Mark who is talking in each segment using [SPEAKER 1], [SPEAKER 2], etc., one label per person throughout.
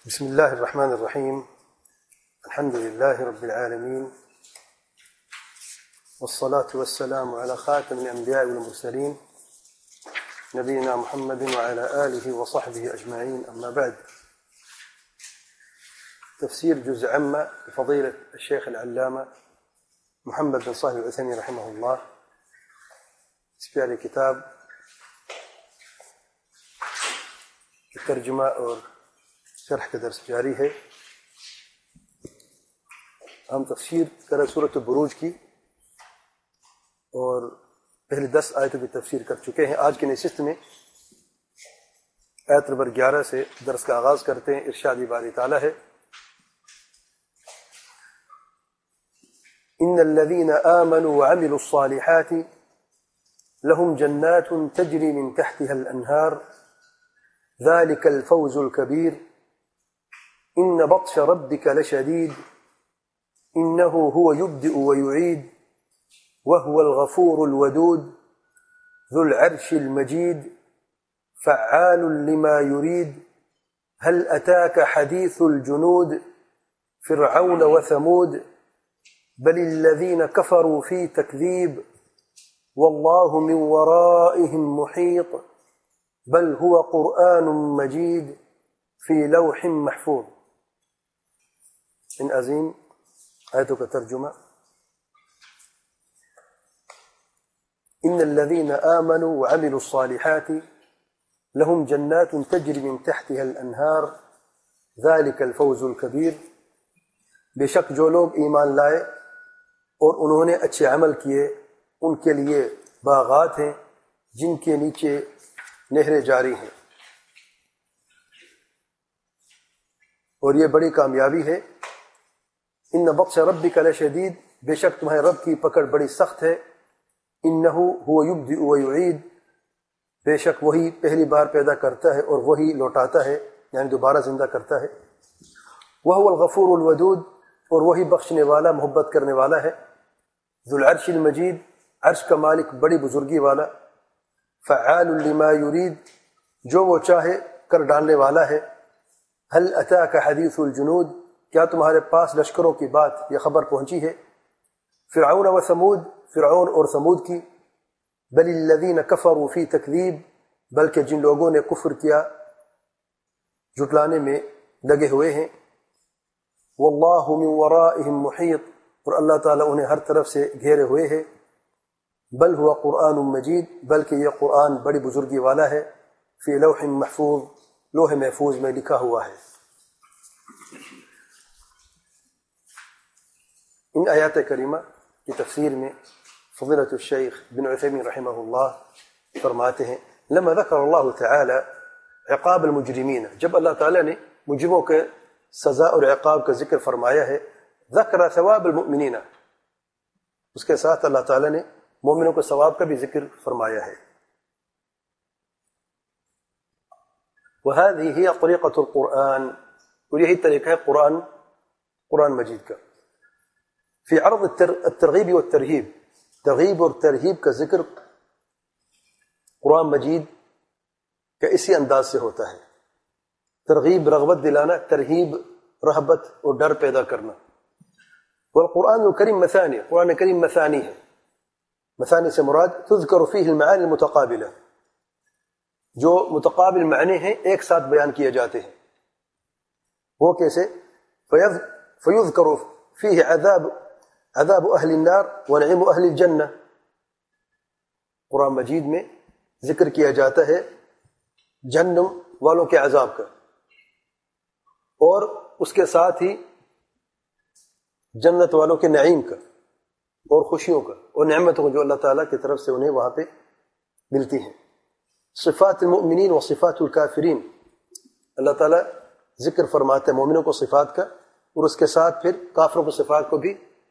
[SPEAKER 1] بسم الله الرحمن الرحيم. الحمد لله رب العالمين، والصلاة والسلام على خاتم الأنبياء والمرسلين نبينا محمد وعلى آله وصحبه أجمعين. أما بعد، تفسير جزء عامة لفضيلة الشيخ العلامة محمد بن صالح العثيمين رحمه الله، اس پیارے کتاب کی ترجمہ اور شرح کا درس جاری ہے. ہم تفسیر کر سورۃ البروج کی اور پہلے 10 آیتوں کی تفسیر کر چکے ہیں. آج کی نشست میں آیت نمبر 11 سے درس کا آغاز کرتے ہیں. ارشاد باری تعالیٰ ہے: ان الذين آمنوا وعملوا الصالحات لهم جنات تجري من تحتها الأنهار ذلك الفوز الكبير إن بطش ربك لشديد إنه هو يبدئ ويعيد وهو الغفور الودود ذو العرش المجيد فعال لما يريد هل أتاك حديث الجنود فرعون وثمود بل الذين كفروا في تكذيب والله من ورائهم محيط بل هو قرآن مجيد في لوح محفوظ. ان عظیم آیتوں کا ترجمہ: ان الذين آمنوا وعملوا الصالحات لهم جنات تجري من تحتها الانہار ذلك الفوز الكبير. بے شک جو لوگ ایمان لائے اور انہوں نے اچھے عمل کیے ان کے لیے باغات ہیں جن کے نیچے نہریں جاری ہیں، اور یہ بڑی کامیابی ہے. ان بطش ربک لشدید، بے شک تمہارے رب کی پکڑ بڑی سخت ہے. انہ هو یبدئ ویعید، بے شک وہی پہلی بار پیدا کرتا ہے اور وہی لوٹاتا ہے، یعنی دوبارہ زندہ کرتا ہے. وهو الغفور الودود، اور وہی بخشنے والا محبت کرنے والا ہے. ذو العرش المجید، عرش کا مالک بڑی بزرگی والا. فعال لما یرید، جو وہ چاہے کر ڈالنے والا ہے. هل اتاک حدیث الجنود، کیا تمہارے پاس لشکروں کی بات یا خبر پہنچی ہے؟ فرعون و ثمود، فرعون اور ثمود کی. بل الذین کفروا فی تکذیب، بلکہ جن لوگوں نے کفر کیا جھٹلانے میں لگے ہوئے ہیں. واللہ من ورائہم محیط، اور اللہ تعالیٰ انہیں ہر طرف سے گھیرے ہوئے ہے. بل ہوا قرآن مجید، بلکہ یہ قرآن بڑی بزرگی والا ہے. فی لوح محفوظ، لوح محفوظ میں لکھا ہوا ہے. ان آیات کریمہ کی تفسیر میں فضیلۃ الشیخ بن عثیمین رحمہ اللہ فرماتے ہیں: لما ذکر اللہ تعالی عقاب المجرمین، جب اللہ تعالیٰ نے مجرموں کے سزا اور عقاب کا ذکر فرمایا ہے، ذکر ثواب المؤمنین، اس کے ساتھ اللہ تعالیٰ نے مومنوں کے ثواب کا بھی ذکر فرمایا ہے. وهذه هي طریقۃ القرآن، اور یہی طریقہ ہے قرآن مجید کا. فی عرض الترغیب والترہیب، ترغیب اور ترہیب کا ذکر قرآن مجید کا اسی انداز سے ہوتا ہے. ترغیب رغبت دلانا، ترہیب رہبت اور ڈر پیدا کرنا. والقرآن الکریم مثانی، قرآن کریم مثانی ہے. مثانی سے مراد تذکر فیہ المعانی المتقابلہ، جو متقابل معنی ہیں ایک ساتھ بیان کیے جاتے ہیں. وہ کیسے؟ فیذکر فیہ عذاب اہل النار ونعیم اہل الجنہ، قرآن مجید میں ذکر کیا جاتا ہے جہنم والوں کے عذاب کا، اور اس کے ساتھ ہی جنت والوں کے نعیم کا اور خوشیوں کا اور نعمتوں کو جو اللہ تعالیٰ کی طرف سے انہیں وہاں پہ ملتی ہیں. صفات المؤمنین و صفات الکافرین، اللہ تعالیٰ ذکر فرماتے ہیں مومنوں کو صفات کا، اور اس کے ساتھ پھر کافروں کو صفات کو بھی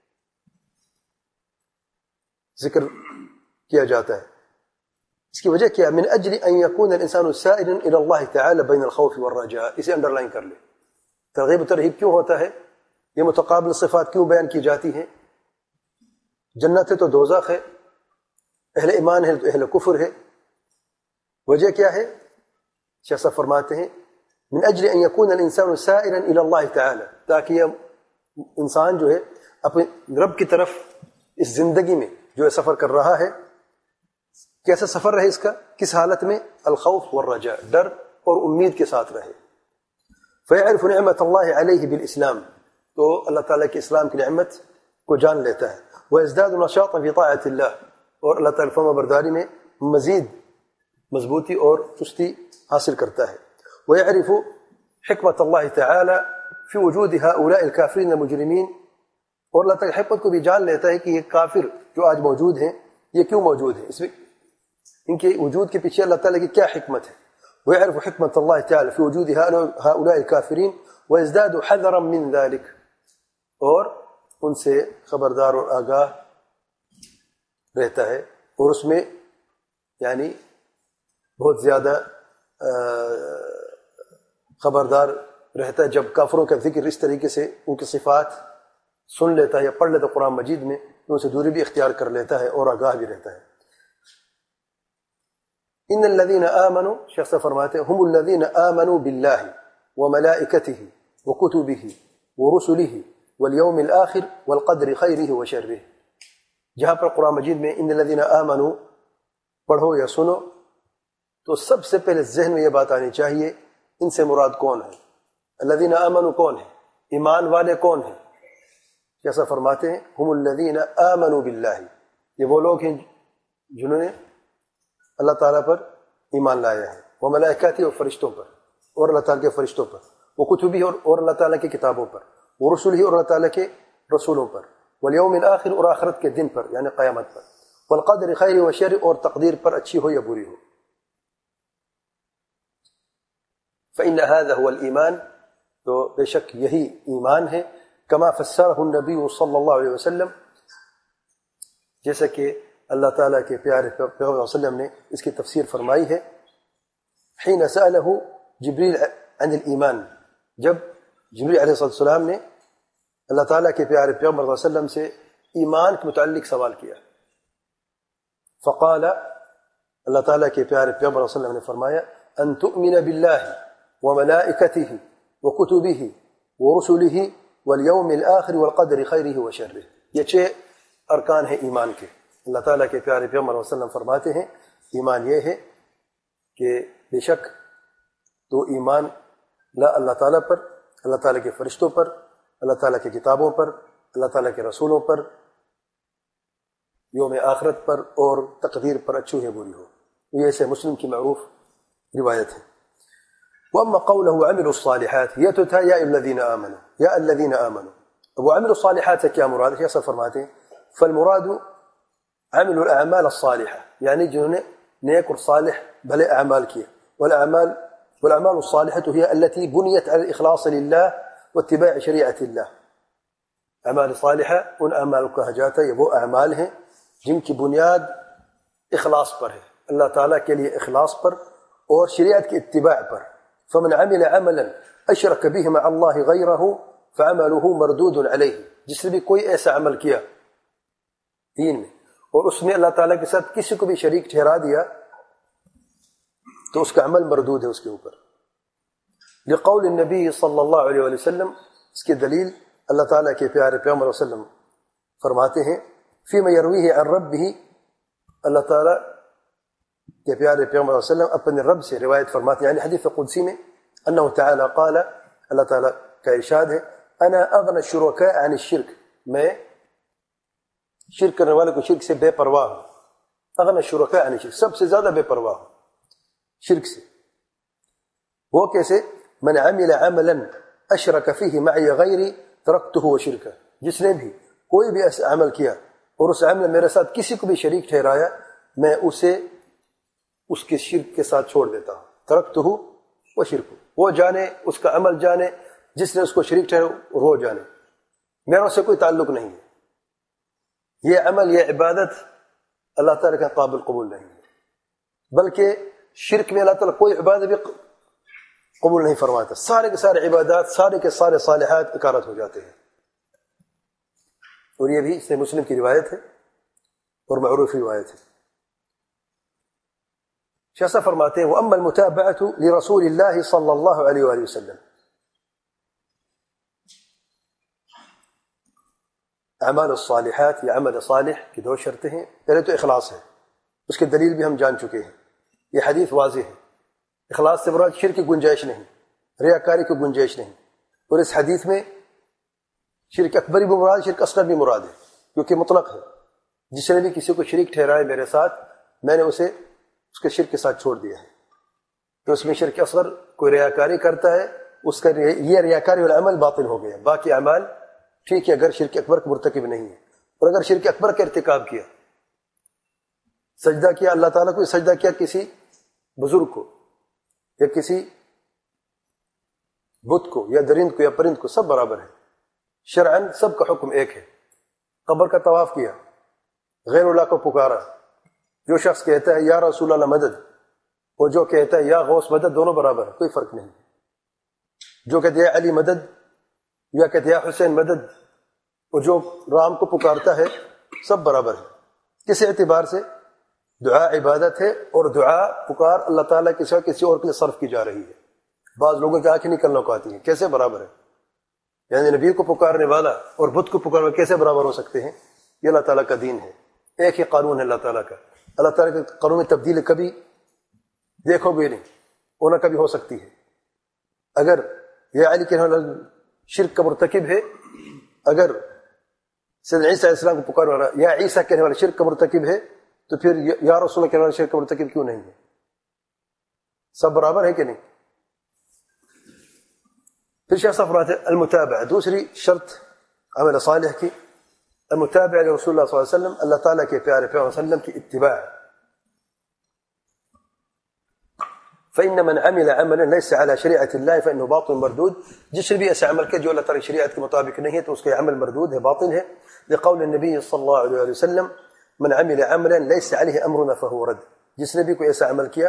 [SPEAKER 1] ذکر کیا جاتا ہے. اس کی وجہ کیا؟ من اجل ان یکون الانسان سائلا الى اللہ تعالی بین الخوف والرجاء. اسے انڈر لائن کر لیں. ترغیب و ترہیب کیوں ہوتا ہے؟ یہ متقابل صفات کیوں بیان کی جاتی ہیں؟ جنت ہے تو دوزخ ہے، اہل ایمان ہے تو اہل کفر ہے. وجہ کیا ہے؟ شیخ صاحب فرماتے ہیں من اجل ان يكون الانسان سائرا الى الله تعالى، تاکہ یہ انسان جو ہے اپنے رب کی طرف اس زندگی میں جو ہے سفر کر رہا ہے، کیسا سفر رہے اس کا، کس حالت میں، الخوف والرجاء، ڈر اور امید کے ساتھ رہے. فيعرف نعمة الله عليه بالاسلام، تو اللہ تعالیٰ کے اسلام کی نعمت کو جان لیتا ہے. ويزداد نشاطا في طاعة الله، اور اللہ تعالیٰ فرما برداری میں مزید مضبوطی اور چستی حاصل کرتا ہے. ويعرف حکمت اللہ تعالی فی وجود هؤلاء الكافرین المجرمین، اور اللہ تعالیٰ حکمت کو بھی جان لیتا ہے کہ یہ کافر جو آج موجود ہیں یہ کیوں موجود ہیں، اس میں ان کے وجود کے پیچھے اللہ تعالیٰ کی کیا حکمت ہے. ويعرف حکمت اللہ تعالی فی وجود هؤلاء الكافرین ويزداد حذرا من ذلك، اور ان سے خبردار اور آگاہ رہتا ہے، اور اس میں یعنی بہت زیادہ خبردار رہتا ہے. جب کافروں کا ذکر اس طریقے سے ان کی صفات سن لیتا ہے یا پڑھ لیتا ہے قرآن مجید میں، تو ان سے دوری بھی اختیار کر لیتا ہے اور آگاہ بھی رہتا ہے. ان الذين آمنوا، شیخ سے فرماتے ہیں، هم الذين آمنوا بالله وملائكته وكتبه ورسله واليوم الآخر والقدر خيره وشره. جہاں پر قرآن مجید میں ان الذين آمنوا پڑھو یا سنو تو سب سے پہلے ذہن میں یہ بات آنی چاہیے ان سے مراد کون ہے. الذين آمنوا کون ہے، ایمان والے کون ہیں. جیسا فرماتے ہیں هم الذين آمنوا بالله، یہ وہ لوگ ہیں جنہوں نے اللہ تعالیٰ پر ایمان لایا ہے، وہ ملائکاتی اور فرشتوں پر، اور اللہ تعالیٰ کے فرشتوں پر، وہ کتبی اور اللہ تعالیٰ کی کتابوں پر، وہ رسول ہی اور اللہ تعالیٰ کے رسولوں پر، والیوم الآخر اور آخرت کے دن پر یعنی قیامت پر، والقدر خیر و شر اور تقدیر پر اچھی ہو یا بری ہو. فإن هذا هو الإيمان، تو بے شک یہی ایمان ہے. کما فسرہ النبی صلی اللہ علیہ وسلم، جیسا کہ اللہ تعالیٰ کے پیارے پیغمبر صلی اللہ علیہ وسلم نے اس کی تفسیر فرمائی ہے. حین سألہ جبریل عن الایمان، جب جبریل علیہ السلام نے اللہ تعالیٰ کے پیارے پیغمبر صلی اللہ علیہ وسلم سے ایمان کے متعلق سوال کیا، فقال، اللہ تعالیٰ کے پیارے پیغمبر صلی اللہ علیہ وسلم نے فرمایا، ان تؤمن باللہ وملائکتہ وکتبہ ورسلہ والیوم الآخر والقدر خیرہ وشرہ. یہ 6 ارکان ہیں ایمان کے. اللہ تعالیٰ کے پیارے پیغمبر صلی اللہ علیہ وسلم فرماتے ہیں ایمان یہ ہے کہ بے شک تو ایمان لا اللہ تعالیٰ پر، اللہ تعالیٰ کے فرشتوں پر، اللہ تعالیٰ کی کتابوں پر، اللہ تعالیٰ کے رسولوں پر، یوم آخرت پر اور تقدیر پر اچھی ہے بری ہو. یہ ایسے مسلم کی معروف روایت ہے. وَأَمَّا قَوْلَهُ عَمِلُوا الصَّالِحَاتِ، یہ تو تھا یا الذین آمنوا، یا الذین آمنوا. وہ عمل الصالحات سے کیا مراد ہے؟ ایسا فرماتے ہیں فالمراد عمل الاعمال الصالحہ، یعنی جنہوں نے نیک اور صالح بھلے اعمال کیے. والاعمال الصالحة هي التي بنيت على الاخلاص لله واتباع شریعت اللہ. اعمال صالحہ ان اعمال کو کہا جاتا ہے، یہ وہ اعمال ہیں جن کی بنیاد اخلاص پر ہے، اللہ تعالیٰ کے لیے اخلاص پر اور شریعت کی اتباع پر. فمن عمل عملا اشرک به مع اللہ غیرہ فعمله مردود علیہ، جس نے بھی کوئی ایسا عمل کیا دین میں اور اس میں اللہ تعالیٰ کے ساتھ کسی کو بھی شریک ٹھہرا دیا تو اس کا عمل مردود ہے اس کے اوپر. لقول النبی صلی اللہ علیہ وسلم، اس کی دلیل اللہ تعالیٰ کے پیارے پیغمبر صلی اللہ علیہ وسلم فرماتے ہیں فیما یرویہ عن ربہ، اللہ تعالیٰ کے پیارے پیغمبر صلی اللہ علیہ وسلم اپنے رب سے روایت فرماتے ہیں، یعنی حدیث قدسی میں، انہ تعالیٰ قال، اللہ تعالیٰ کا ارشاد ہے، انا اغنى الشرکاء عن الشرک، میں شرک کرنے والے کو شرک سے بے پرواہ ہوں. اغنى الشرکاء عن الشرک، سب سے زیادہ بے پرواہ ہوں شرک سے. وہ کیسے؟ من عمل عملا اشرک فیہ معی غیری ترکتہ وشرکہ، جس نے بھی کوئی بھی ایسا عمل کیا اور اس عمل میرے ساتھ کسی کو بھی شریک ٹھہرایا، میں اسے اس کے شرک کے ساتھ چھوڑ دیتا ہوں. ترکتہ وشرکہ، وہ جانے اس کا عمل جانے، جس نے اس کو شریک ٹھہرا وہ جانے، میرا اس سے کوئی تعلق نہیں ہے. یہ عمل یہ عبادت اللہ تعالیٰ کا قابل قبول نہیں ہے، بلکہ شرک میں اللہ تعالیٰ کوئی عبادت بھی قبول نہیں فرماتا. سارے کے سارے عبادات، سارے کے سارے صالحات اکارت ہو جاتے ہیں. اور یہ بھی اس مسلم کی روایت ہے اور معروف روایت ہے. شیخ صاحب فرماتے ہیں وَأَمَّا الْمُتَابَعَةُ لِرَسُولِ اللَّهِ صلی اللہ علیہ وآلہ وسلم، اعمال الصالحات یا عمل صالح کی دو شرطیں ہیں. پہلے تو اخلاص ہے، اس کے دلیل بھی ہم جان چکے ہیں، یہ حدیث واضح ہے. اخلاص سے مراد شرک کی گنجائش نہیں، ریاکاری کی گنجائش نہیں. اور اس حدیث میں شرک اکبر بھی مراد، شرک اصغر بھی مراد ہے، کیونکہ مطلق ہے. جس نے بھی کسی کو شریک ٹھہرائے میرے ساتھ، میں نے اسے اس کے شرک کے ساتھ چھوڑ دیا ہے. تو اس میں شرک اصغر کوئی ریاکاری کرتا ہے، اس کا یہ ریاکاری والا عمل باطل ہو گیا. باقی اعمال ٹھیک ہے اگر شرک اکبر کا مرتکب نہیں ہے. اور اگر شرک اکبر کا ارتکاب کیا، سجدہ کیا اللہ تعالیٰ کو، سجدہ کیا کسی بزرگ کو یا کسی بت کو یا درند کو یا پرند کو، سب برابر ہے. شرعاً سب کا حکم ایک ہے. قبر کا طواف کیا، غیر اللہ کو پکارا، جو شخص کہتا ہے یا رسول اللہ مدد اور جو کہتا ہے یا غوث مدد، دونوں برابر ہے، کوئی فرق نہیں. جو کہتے ہیں علی مدد یا کہتے ہیں حسین مدد، اور جو رام کو پکارتا ہے، سب برابر ہے. کس اعتبار سے؟ دعا عبادت ہے، اور دعا پکار اللہ تعالیٰ کے سوا کسی اور کے لیے صرف کی جا رہی ہے. بعض لوگوں کی آنکھیں نکلنا کو آتی ہیں، کیسے برابر ہے؟ یعنی نبی کو پکارنے والا اور بت کو پکارنے والا کیسے برابر ہو سکتے ہیں؟ یہ اللہ تعالیٰ کا دین ہے، ایک ہی قانون ہے اللہ تعالیٰ کا. اللہ تعالیٰ کے قانون میں تبدیلی کبھی دیکھو گے نہیں، وہ نہ کبھی ہو سکتی ہے. اگر یہ علی کہنے والا شرک کا مرتکب ہے، اگر سیدنا عیسیٰ علیہ السلام کو پکارنے والا یا عیسیٰ کہنے والا شرک کا مرتکب ہے، تو پھر یا رسول اللہ کہنے والا شرک کا مرتکب کیوں نہیں ہے؟ سب برابر ہے کہ نہیں؟ پھر شیخ صاحب فرماتے ہیں المتابعہ، دوسری شرط عمل صالح کی، المتابعہ رسول اللہ صلی اللہ علیہ وسلم، اللہ تعالیٰ کے پیارے پیغمبر صلی اللہ علیہ وسلم کی اتباع. فإن من عمل عملا ليس على شريعة الله فإنه باطل مردود. جس نے بھی ایسا عمل کیا جو اللہ تعالی شریعت کے مطابق نہیں ہے تو اس کا عمل مردود ہے، باطل ہے. لقول النبي صلی اللہ علیہ وسلم من عمل عملا ليس عليه امرنا فهو رد. جس نے بھی کوئی ایسا عمل کیا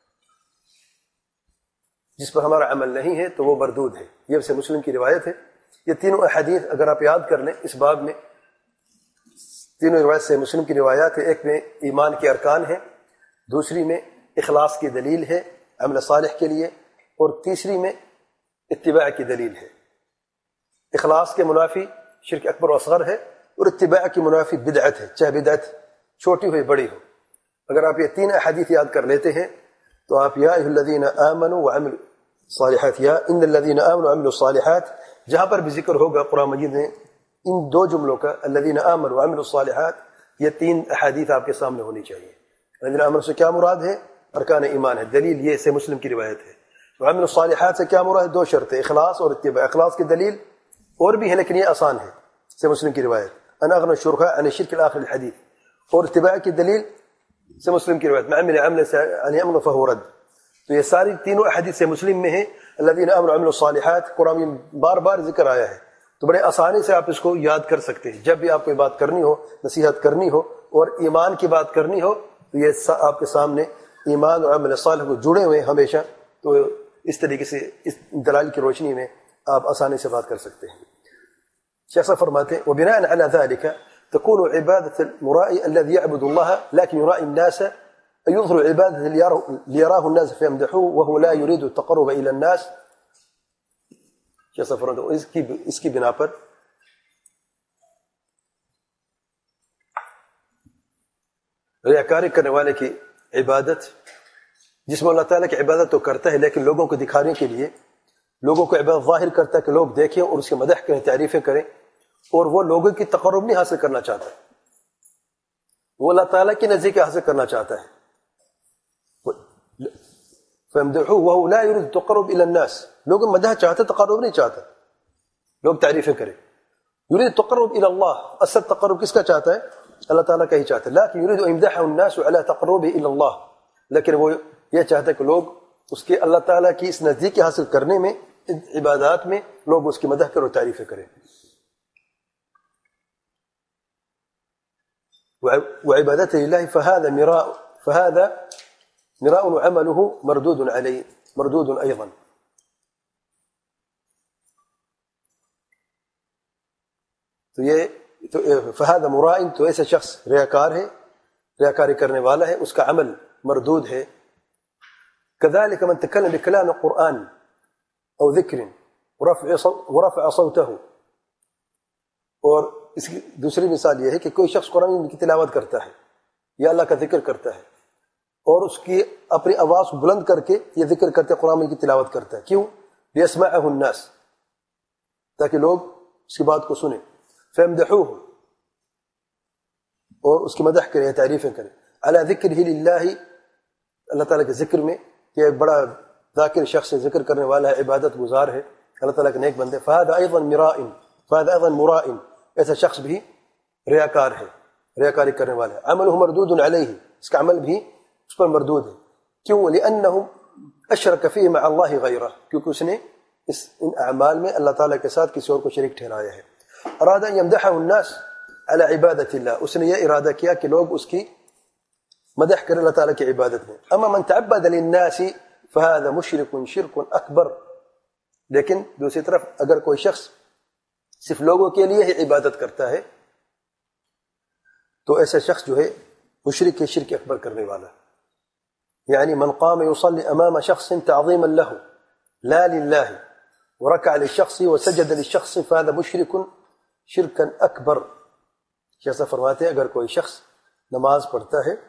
[SPEAKER 1] جس پر ہمارا عمل نہیں ہے تو وہ مردود ہے. یہ سے مسلم کی روایت ہے. یہ تینوں احادیث اگر آپ یاد کر لیں اس باب میں، تینوں روایت سے مسلم کی روایات ہے. ایک میں ایمان کے ارکان ہیں، دوسری میں اخلاص کی دلیل ہے عمل صالح کے لیے، اور تیسری میں اتباع کی دلیل ہے. اخلاص کے منافی شرک اکبر و اصغر ہے، اور اتباع کی منافی بدعت ہے، چاہے بدعت چھوٹی ہو یا بڑی ہو. اگر آپ یہ تین احادیث یاد کر لیتے ہیں تو آپ یا ایھا الذین آمنوا وعملوا الصالحات یا ان الذین آمنوا وعملوا الصالحات، جہاں پر بھی ذکر ہوگا قرآن مجید میں ان دو جملوں کا الذین آمنوا وعملوا الصالحات، یہ تین احادیث آپ کے سامنے ہونی چاہیے. الذین آمنوا سے کیا مراد ہے؟ ارکان ایمان ہے، دلیل یہ سے مسلم کی روایت ہے. وعملوا الصالحات سے کیا مراد ہے؟ دو شرطیں، اخلاص اور اتباع. اخلاص کی دلیل اور بھی ہے لیکن یہ آسان ہے، سے مسلم کی روایت انا اغنى الشركاء عن الشرك الاخر الحديث. اور اتباع کی دلیل سے مسلم کی روایت من عمل عملا عن امر فهو رد. تو یہ ساری تینوں احادیث سے مسلم میں ہیں. الذين امنوا وعملوا الصالحات قرآن میں بار بار ذکر آیا ہے، تو بڑے آسانی سے آپ اس کو یاد کر سکتے ہیں. جب بھی آپ کو بات کرنی ہو، نصیحت کرنی ہو اور ایمان کی بات کرنی ہو تو یہ آپ کے سامنے ایمان اور عمل صالح کو جڑے ہوئے ہمیشہ. تو اس طریقے سے اس دلائل کی روشنی میں آپ آسانی سے بات کر سکتے ہیں. شیخ صاحب فرماتے ہیں وبناء على ذلك تكون عبادة المرائي الذي يعبد الله لكن يرائي الناس يظهر عبادة ليراه الناس فيمدحوه وهو لا يريد التقرب إلى الناس. شیخ صاحب فرماتے ہیں اس کی بنا پر ریاکاری کرنے والے کی عبادت، جس میں اللہ تعالیٰ کی عبادت تو کرتا ہے لیکن لوگوں کو دکھانے کے لیے، لوگوں کو عبادت ظاہر کرتا ہے کہ لوگ دیکھیں اور اس کے مدح کریں، تعریفیں کریں، اور وہ لوگوں کی تقرب نہیں حاصل کرنا چاہتا ہے، وہ اللہ تعالیٰ کی نزدیک حاصل کرنا چاہتا ہے. فَيَمْدَحُوهُ وَهُوَ لَا يُرِيدُ التَّقَرُّبَ إِلَى النَّاسِ. لوگ مدح چاہتے، تقرب نہیں چاہتا، لوگ تعریفیں کریں. يُرِيدُ التَّقَرُّبَ إِلَى اللَّهِ، اصل تقرب کس کا چاہتا ہے؟ اللہ تعالیٰ کا ہی چاہتا ہے. لَكِنْ يُرِيدُ أَنْ يَمْدَحَهُ النَّاسُ عَلَى تَقَرُّبِهِ إِلَى اللَّهِ. لیکن وہ یہ چاہتا ہے کہ لوگ اس کے اللہ تعالیٰ کی اس نزدیکی حاصل کرنے میں، عبادات میں لوگ اس کی مدح کریں اور تعریفیں کریں. وعبادته لله فهذا مراء وعمله مردود عليه مردود ايضا. تو فهذا مراء، تو ایسا شخص ریاکار ہے، ریاکاری کرنے والا ہے، اس کا عمل مردود ہے. كذلك من تكلم بكلام قرآن أو ذكر ورفع صوته. اور اس کی دوسری مثال یہ ہے کہ کوئی شخص قرآن کی تلاوت کرتا ہے یا اللہ کا ذکر کرتا ہے اور اس کی اپنی آواز کو بلند کر کے یہ ذکر کرتے قرآن کی تلاوت کرتا ہے. کیوں؟ ليسمعه الناس، تاکہ لوگ اس کی بات کو سنیں. فيمدحوه، اور اس کی مدح کریں، تعریفیں کریں. على ذکرہ للہ، اللہ تعالیٰ کے ذکر میں، کہ ایک بڑا ذاکر شخص ہے، ذکر کرنے والا ہے، عبادت گزار ہے، اللہ تعالیٰ کے نیک بندے. فهذا ايضا مراء، ایسا شخص بھی ریاکار ہے، ریاکاری کرنے والا ہے. عملہ مردود علیہ، اس کا عمل بھی اس پر مردود ہے. کیوں؟ لأنہ اشرک فیہ مع اللہ غیرہ، کیونکہ اس نے ان اعمال میں اللہ تعالیٰ کے ساتھ کسی اور کو شریک ٹھہرایا ہے. اراد ان یمدحہ الناس علی عبادت اللہ، اس نے یہ ارادہ کیا کہ لوگ اس کی مدح کریں اللہ تعالیٰ کی عبادت میں. اما من تعبد للناس فهذا مشرک شرک اکبر، لیکن دوسری طرف اگر کوئی شخص صرف لوگوں کے لیے ہی عبادت کرتا ہے تو ایسا شخص جو ہے مشرک شرک اکبر کرنے والا. یعنی من قام يصلي امام شخص تعظیما له لا لله وركع للشخص وسجد للشخص فهذا مشرک شرکا اکبر. جیسا فرماتے ہیں اگر کوئی شخص نماز پڑھتا ہے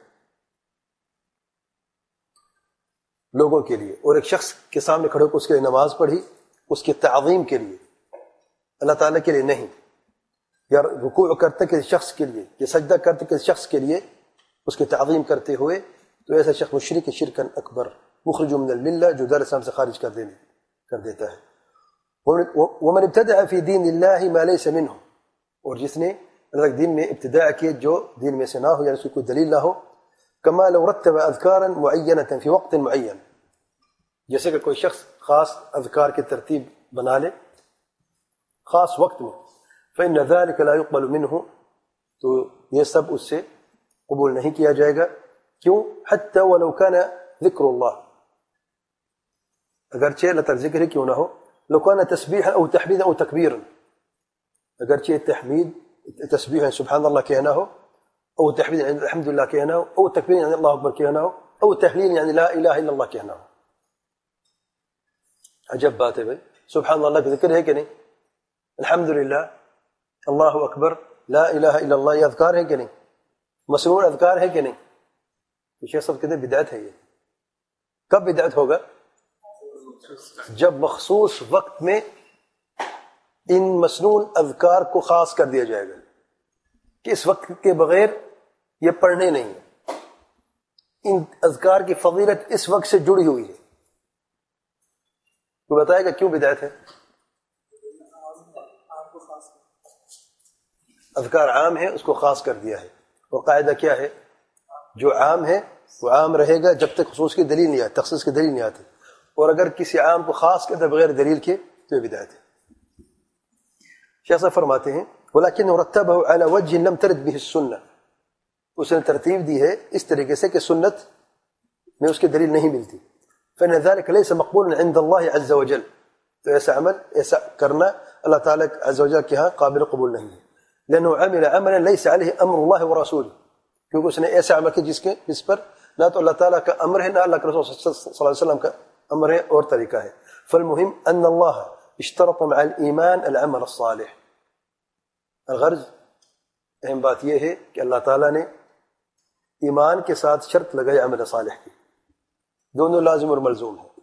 [SPEAKER 1] لوگوں کے لیے اور ایک شخص کے سامنے کھڑے ہو کر اس کے لیے نماز پڑھی، اس کی تعظیم کے لیے، اللہ تعالیٰ کے لیے نہیں، یا رکوع کرتے کسی شخص کے لیے، یا سجدہ کرتے کسی شخص کے لیے اس کی تعظیم کرتے ہوئے، تو ایسا شخص مشرک شرکا اکبر، مخرج من الملہ، جو دار اسلام سے خارج کر دیتا ہے. ومن ابتدع فی دین اللہ ما لیس منہ، اور جس نے اللہ کے دین میں ابتداء کیے جو دین میں سے نہ ہو، یعنی اس کی کوئی دلیل نہ ہو. کما لو رتب اذکارا معینۃ فی وقت معین، جیسے کہ کوئی شخص خاص اذکار کی ترتیب بنا لے خاص وقت میں، فإن ذلك لا يقبل منه، تو یہ سب اس سے قبول نہیں کیا جائے گا. کیوں؟ حتی ولو کان ذکر اللہ، اگرچہ اللہ تعالی ذکر کیوں نہ ہو. لو کان تسبیحا او تحمیدا او تکبیرا، اگرچہ تحمید تسبیح سبحان اللہ کہنا ہو، او تحمید یعنی الحمدللہ کہنا ہو، او تکبیر یعنی اللہ اکبر کہنا ہو، او تحلیل یعنی لا الہ الا اللہ کہنا ہو. عجب بات ہے بھائی، سبحان اللہ کا ذکر ہے کہ نہیں؟ الحمدللہ، اللہ اکبر، لا الہ الا اللہ، یہ اذکار ہے کہ نہیں؟ مسنون اذکار ہے کہ نہیں؟ تو شیخ صاحب کہتے ہیں بدعت ہے. یہ کب بدعت ہوگا؟ جب مخصوص وقت میں ان مسنون اذکار کو خاص کر دیا جائے گا کہ اس وقت کے بغیر یہ پڑھنے نہیں ہیں. ان اذکار کی فضیلت اس وقت سے جڑی ہوئی ہے. تو بتائے گا کیوں بدعت ہے؟ اذکار عام ہے، اس کو خاص کر دیا ہے. اور قاعدہ کیا ہے؟ جو عام ہے وہ عام رہے گا جب تک خصوص کی دلیل نہیں آتی، تخصیص کی دلیل نہیں آتی. اور اگر کسی عام کو خاص کرتے بغیر دلیل کے تو یہ بدعت ہے. شیخ صاحب فرماتے ہیں وَلَكِنْ رَتَّبَهُ عَلَى وَجْهٍ لَمْ تَرِدْ بِهِ السُّنَّةِ، اس نے ترتیب دی ہے اس طریقے سے کہ سنت میں اس کی دلیل نہیں ملتی. فَإِنَّ ذَلِكَ لَيْسَ مَقْبُولًا عِنْدَ اللَّهِ عَزَّ وَجَلَّ، تو ایسا عمل، ایسا کرنا اللہ تعالیٰ عز و جل کے ہاں قابل قبول نہیں ہے. لأنه عمل عملا ليس عليه امر الله ورسوله، کیونکہ اس نے ایسا عمل کیا جس پر نہ تو اللہ تعالیٰ کا امر ہے نہ اللہ کے رسول صلی اللہ علیہ وسلم کا امر ہے اور طریقہ ہے. فالمهم ان الله اشترط مع الايمان العمل الصالح. الغرض، اہم بات یہ ہے کہ اللہ تعالیٰ نے ایمان کے ساتھ شرط لگائی عمل صالح کی، دونوں لازم اور ملزوم ہیں.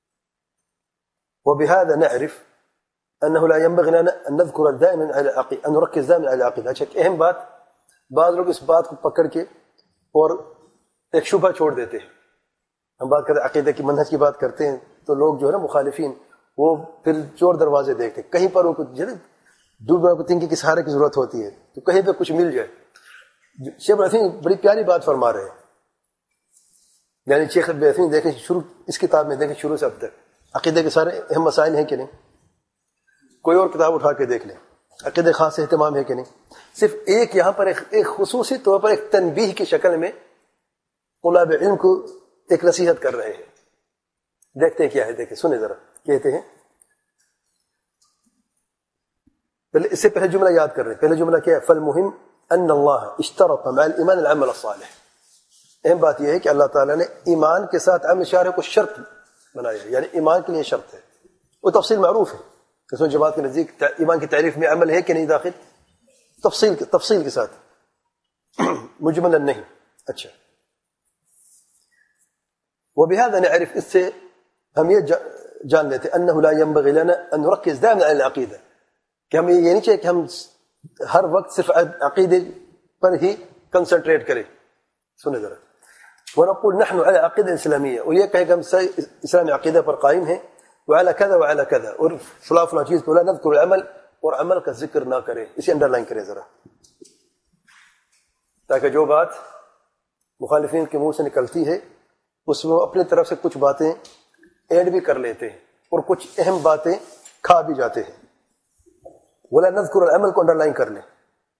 [SPEAKER 1] وبهذا نعرف انه لا ينبغي ان نذكر دائما على العقيده، ان نركز دائما على العقيده. اچھا، اہم بات، بعض لوگ اس بات کو پکڑ کے اور ایک شبہ چھوڑ دیتے ہیں. ہم بات کرتے ہیں عقیدہ کی، منہج کی بات کرتے ہیں تو لوگ جو ہے نا مخالفین، وہ پھر چور دروازے دیکھتے ہیں. کہیں پر وہ کچھ دور کو تنگی کے سہارے کی ضرورت ہوتی ہے تو کہیں پہ کچھ مل جائے. شیخ عثیمین بڑی پیاری بات فرما رہے ہیں. یعنی شیخ عثیمین دیکھیں شروع اس کتاب میں، دیکھیں شروع سے اب تک عقیدے کے سارے اہم مسائل ہیں کہ نہیں. کوئی اور کتاب اٹھا کے دیکھ لیں، عقیدے خاص اہتمام ہے کہ نہیں. صرف ایک یہاں پر ایک خصوصی طور پر ایک تنبیہ کی شکل میں طلاب علم کو ایک نصیحت کر رہے ہیں. دیکھتے ہیں کیا ہے، دیکھیں سنیں ذرا. کہتے ہیں، اس سے پہلے جملہ یاد کر رہے ہیں. پہلے جملہ کیا ہے؟ فالمهم ان اللہ اشترط مع الايمان العمل الصالح. اہم بات یہ ہے کہ اللہ تعالیٰ نے ایمان کے ساتھ عمل شرعی کو شرط بنایا ہے، یعنی ایمان کے لیے شرط ہے، وہ تفصیل معروف ہے. قسم جماعت کے نزدیک ایمان کی تعریف میں عمل ہے کہ نہیں داخل؟ تفصیل کے ساتھ، مجملا نہیں. اچھا، وبهذا نعرف، اس سے ہم یہ جان لیتے انه لا ينبغي لنا ان نركز دائما على العقیدہ، کہ ہمیں یہ نہیں چاہیے کہ ہم ہر وقت صرف عقیدے پر ہی کنسنٹریٹ کریں. سنیں ذرا، ونقول نحن على عقیدہ اسلامیہ، اور یہ کہیں کہ ہم اسلامی عقیدہ پر قائم ہیں، وعلى كذا وعلى كذا، اور فلاں چیز کو لا نذكر العمل، اور عمل کا ذکر نہ کریں. اسے انڈر لائن کریں ذرا، تاکہ جو بات مخالفین کے منہ سے نکلتی ہے اس میں وہ اپنے طرف سے کچھ باتیں ایڈ بھی کر لیتے ہیں اور کچھ اہم باتیں کھا بھی جاتے ہیں. ولا نذكر العمل کو انڈر لائن کر لیں،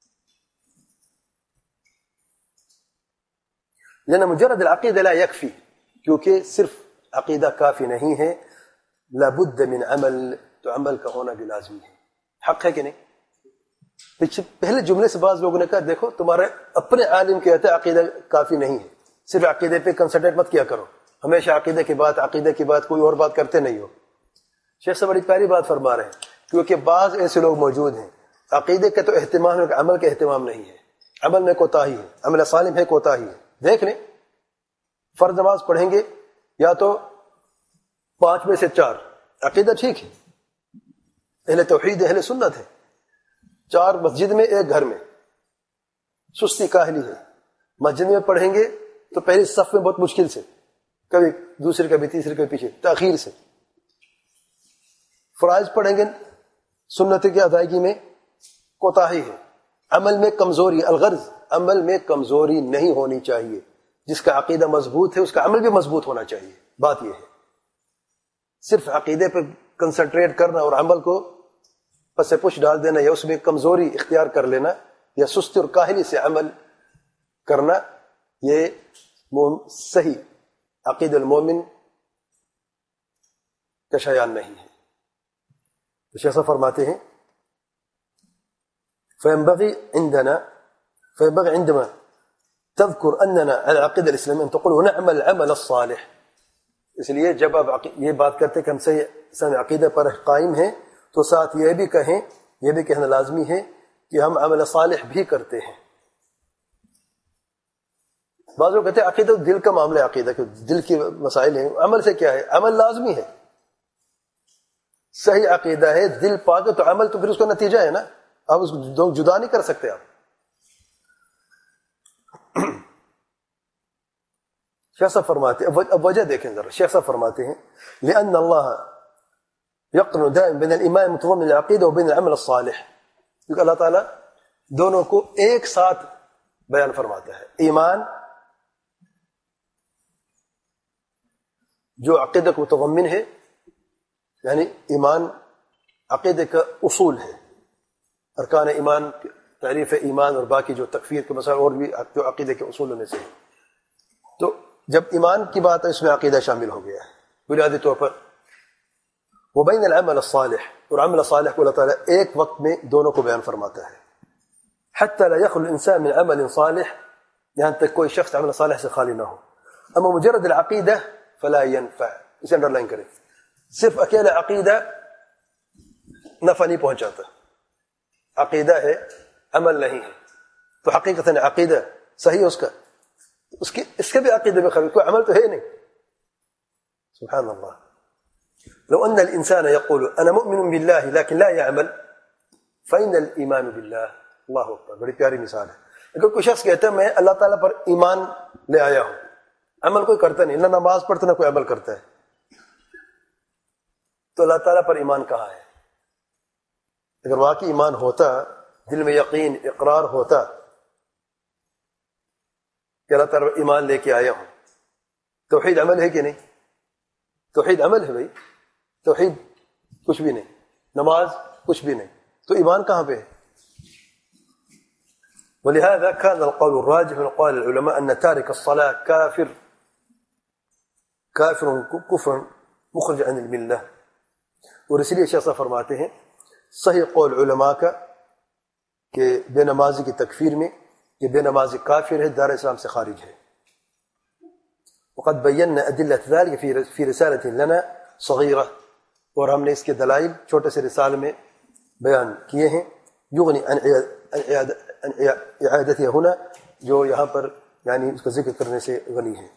[SPEAKER 1] لأن مجرد العقیدہ لا یکفی، کیونکہ صرف عقیدہ کافی نہیں ہے، لابد من عمل، تو عمل کا ہونا بھی لازمی ہے. حق ہے کہ نہیں؟ پہلے جملے سے بعض لوگوں نے کہا دیکھو تمہارے اپنے عالم کہتے ہیں عقیدہ کافی نہیں ہے، صرف عقیدے پہ کنسنٹریٹ مت کیا کرو، ہمیشہ عقیدے کی بات کوئی اور بات کرتے نہیں ہو. شیخ سے بڑی پیاری بات فرما رہے ہیں، کیونکہ بعض ایسے لوگ موجود ہیں عقیدے کا تو اہتمام ہے، عمل کا اہتمام نہیں ہے، عمل میں کوتاہی ہے، عمل صالح ہے کوتاہی ہے. دیکھ لیں، فرض نماز پڑھیں گے یا تو 5 میں سے 4، عقیدہ ٹھیک ہے، اہل توحید اہل سنت ہے، 4 مسجد میں 1 گھر میں، سستی کاہلی ہے. مسجد میں پڑھیں گے تو پہلی صف میں بہت مشکل سے، کبھی دوسرے کبھی تیسرے کبھی پیچھے، تاخیر سے. فرائض پڑھیں گے سنت کی ادائیگی میں کوتاہی ہے، عمل میں کمزوری. الغرض عمل میں کمزوری نہیں ہونی چاہیے. جس کا عقیدہ مضبوط ہے اس کا عمل بھی مضبوط ہونا چاہیے. بات یہ ہے، صرف عقیدے پر کنسنٹریٹ کرنا اور عمل کو پس پش ڈال دینا، یا اس میں کمزوری اختیار کر لینا، یا سستی اور کاہلی سے عمل کرنا، یہ صحیح عقید المومن کا شیان نہیں ہے. تو شیخ صاحب فرماتے ہیں فينبغي عندما تذكر أننا على العقيدة الإسلامية أن تقول ونعمل العمل الصالح. اس لیے جب آپ یہ بات کرتے کہ ہم صحیح عقیدہ پر قائم ہیں تو ساتھ یہ بھی کہیں، یہ بھی کہنا لازمی ہے کہ ہم عمل صالح بھی کرتے ہیں. بعض لوگ کہتے ہیں عقیدہ دل کا معاملہ ہے، عقیدہ کہ دل کی مسائل ہیں، عمل سے کیا ہے؟ عمل لازمی ہے. صحیح عقیدہ ہے، دل پاک ہے، تو عمل تو پھر اس کا نتیجہ ہے نا، آپ اس کو جدا نہیں کر سکتے. آپ شیخ صاحب فرماتے ہیں، اب وجہ دیکھیں ذرا. شیخ صاحب فرماتے ہیں لأن اللہ يقرن دائما بين الإيمان المتضمن للعقيدة وبين العمل الصالح، کیونکہ اللہ تعالیٰ دونوں کو ایک ساتھ بیان فرماتا ہے. ایمان جو عقیدہ کو متضمن ہے، یعنی ایمان عقیدے کا اصول ہے، ارکان ایمان، تعریف ایمان اور باقی جو تکفیر کے مسائل اور بھی جو عقیدے کے اصولوں میں سے ہے. تو جب ایمان کی بات ہے اس میں عقیدہ شامل ہو گیا ہے بنیادی طور پر. وبین العمل الصالح، اور عمل صالح کو اللہ تعالیٰ ایک وقت میں دونوں کو بیان فرماتا ہے. حتی لا يخلو الانسان من عمل صالح، یہاں تک کوئی شخص عمل صالح سے خالی نہ ہو. اما مجرد العقیدہ فلا ينفع، اسے انڈر لائن کریں. صرف اکیلا عقیدہ نفع نہیں پہنچاتا. عقیدہ ہے عمل نہیں ہے، تو حقیقتاً عقیدہ صحیح ہے اس کے بھی عقیدے میں خرابی، کوئی عمل تو ہے نہیں. سبحان اللہ. لو ان الانسان يقول انا مؤمن بالله لكن لا يعمل فإن الايمان بالله، اللہ اکبر، بڑی پیاری مثال ہے. اگر کوئی شخص کہتا ہے میں اللہ تعالیٰ پر ایمان لے آیا ہوں، عمل کوئی کرتا نہیں، نہ نماز پڑھتا نہ کوئی عمل کرتا ہے، تو اللہ تعالیٰ پر ایمان کہاں ہے؟ اگر واقعی ایمان ہوتا، دل میں یقین اقرار ہوتا کہ اللہ تعالیٰ پر ایمان لے کے آیا ہوں، توحید عمل ہے کہ نہیں؟ توحید عمل ہے بھائی، توحید کچھ بھی نہیں، نماز کچھ بھی نہیں، تو ایمان کہاں پہ ہے؟ ولهذا كان القول الراجح من قال العلماء أن تارك الصلاة كافر كفر مخرج عن الملة. اور اس لیے شیخ صاحب فرماتے ہیں صحیح قول علماء کا کہ بے نمازی کی تکفیر میں یہ بے نمازی کافر ہے، دار اسلام سے خارج ہے. وقد بينا أدلة ذلك في رسالة لنا صغيرة، اور ہم نے اس کے دلائل چھوٹے سے رسالے میں بیان کیے ہیں. یغنی عن اعادتها هنا، جو یہاں پر یعنی اس کا ذکر کرنے سے غنی ہے.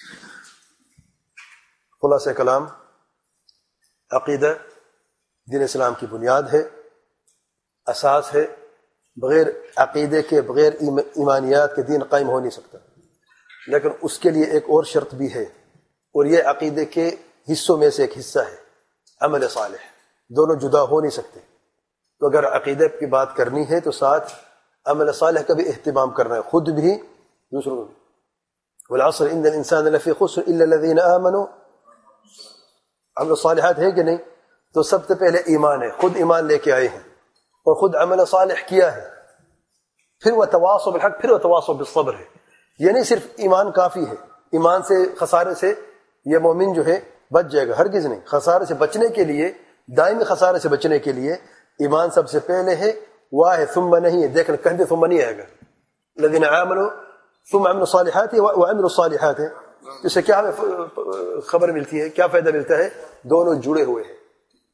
[SPEAKER 1] خلاصہ کلام، عقیدہ دین اسلام کی بنیاد ہے، اساس ہے. بغیر عقیدے کے، بغیر ایمانیات کے دین قائم ہو نہیں سکتا. لیکن اس کے لیے ایک اور شرط بھی ہے، اور یہ عقیدے کے حصوں میں سے ایک حصہ ہے عمل صالح. دونوں جدا ہو نہیں سکتے. تو اگر عقیدے کی بات کرنی ہے تو ساتھ عمل صالح کا بھی اہتمام کرنا ہے، خود بھی دوسروں کو بھی. والعصر ان الانسان لفی خسر الا الذین آمنوا. عمل صالحات ہے کہ نہیں؟ تو سب سے پہلے ایمان ہے، خود ایمان لے کے آئے ہیں اور خود عمل صالح کیا ہے. پھر وہ تواصوا بالحق، پھر وہ تواصوا بالصبر ہے. یہ نہیں صرف ایمان کافی ہے. ایمان سے خسارے سے یہ مومن جو ہے بچ جائے گا، ہرگز نہیں. خسارے سے بچنے کے لیے، دائمی خسارے سے بچنے کے لیے ایمان سب سے پہلے ہے. واہ ہے، ثم نہیں ہے. دیکھنا کہیں ثم نہیں آئے گا. الذین آمنوا ثم عملوا الصالحات وعملوا الصالحات ہے. اس سے کیا ہمیں خبر ملتی ہے، کیا فائدہ ملتا ہے؟ دونوں جڑے ہوئے ہیں.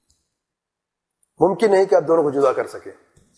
[SPEAKER 1] ممکن نہیں کہ آپ دونوں کو جدا کر سکیں.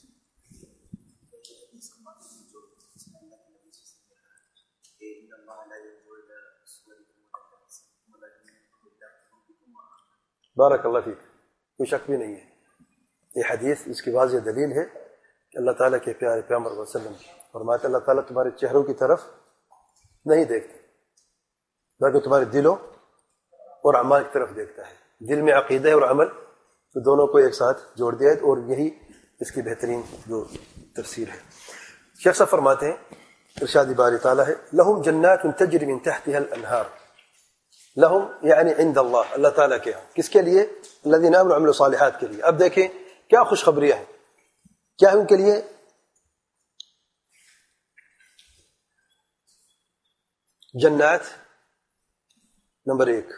[SPEAKER 1] بارک اللہ فیک. کوئی شک بھی نہیں ہے. یہ حدیث اس کی واضح دلیل ہے کہ اللہ تعالیٰ کے پیارے پیغمبر صلی اللہ علیہ وسلم فرماتے اللہ تعالیٰ تمہارے چہروں کی طرف نہیں دیکھتے، بلکہ تمہارے دلوں اور اعمال کی طرف دیکھتا ہے. دل میں عقیدہ ہے اور عمل، تو دونوں کو ایک ساتھ جوڑ دیا ہے، اور یہی اس کی بہترین جو تفسیر ہے. شیخ صاحب فرماتے ہیں، ارشاد باری تعالیٰ ہے، لہم جنات تجری من تحتها الانہار. لہم یعنی عند اللہ، اللہ تعالیٰ کے ہاں. کس کے لیے؟ الذین آمنوا وعملوا الصالحات کے لیے. اب دیکھیں کیا خوشخبریاں ہیں، کیا ہے ان کے لیے؟ جنات نمبر 1،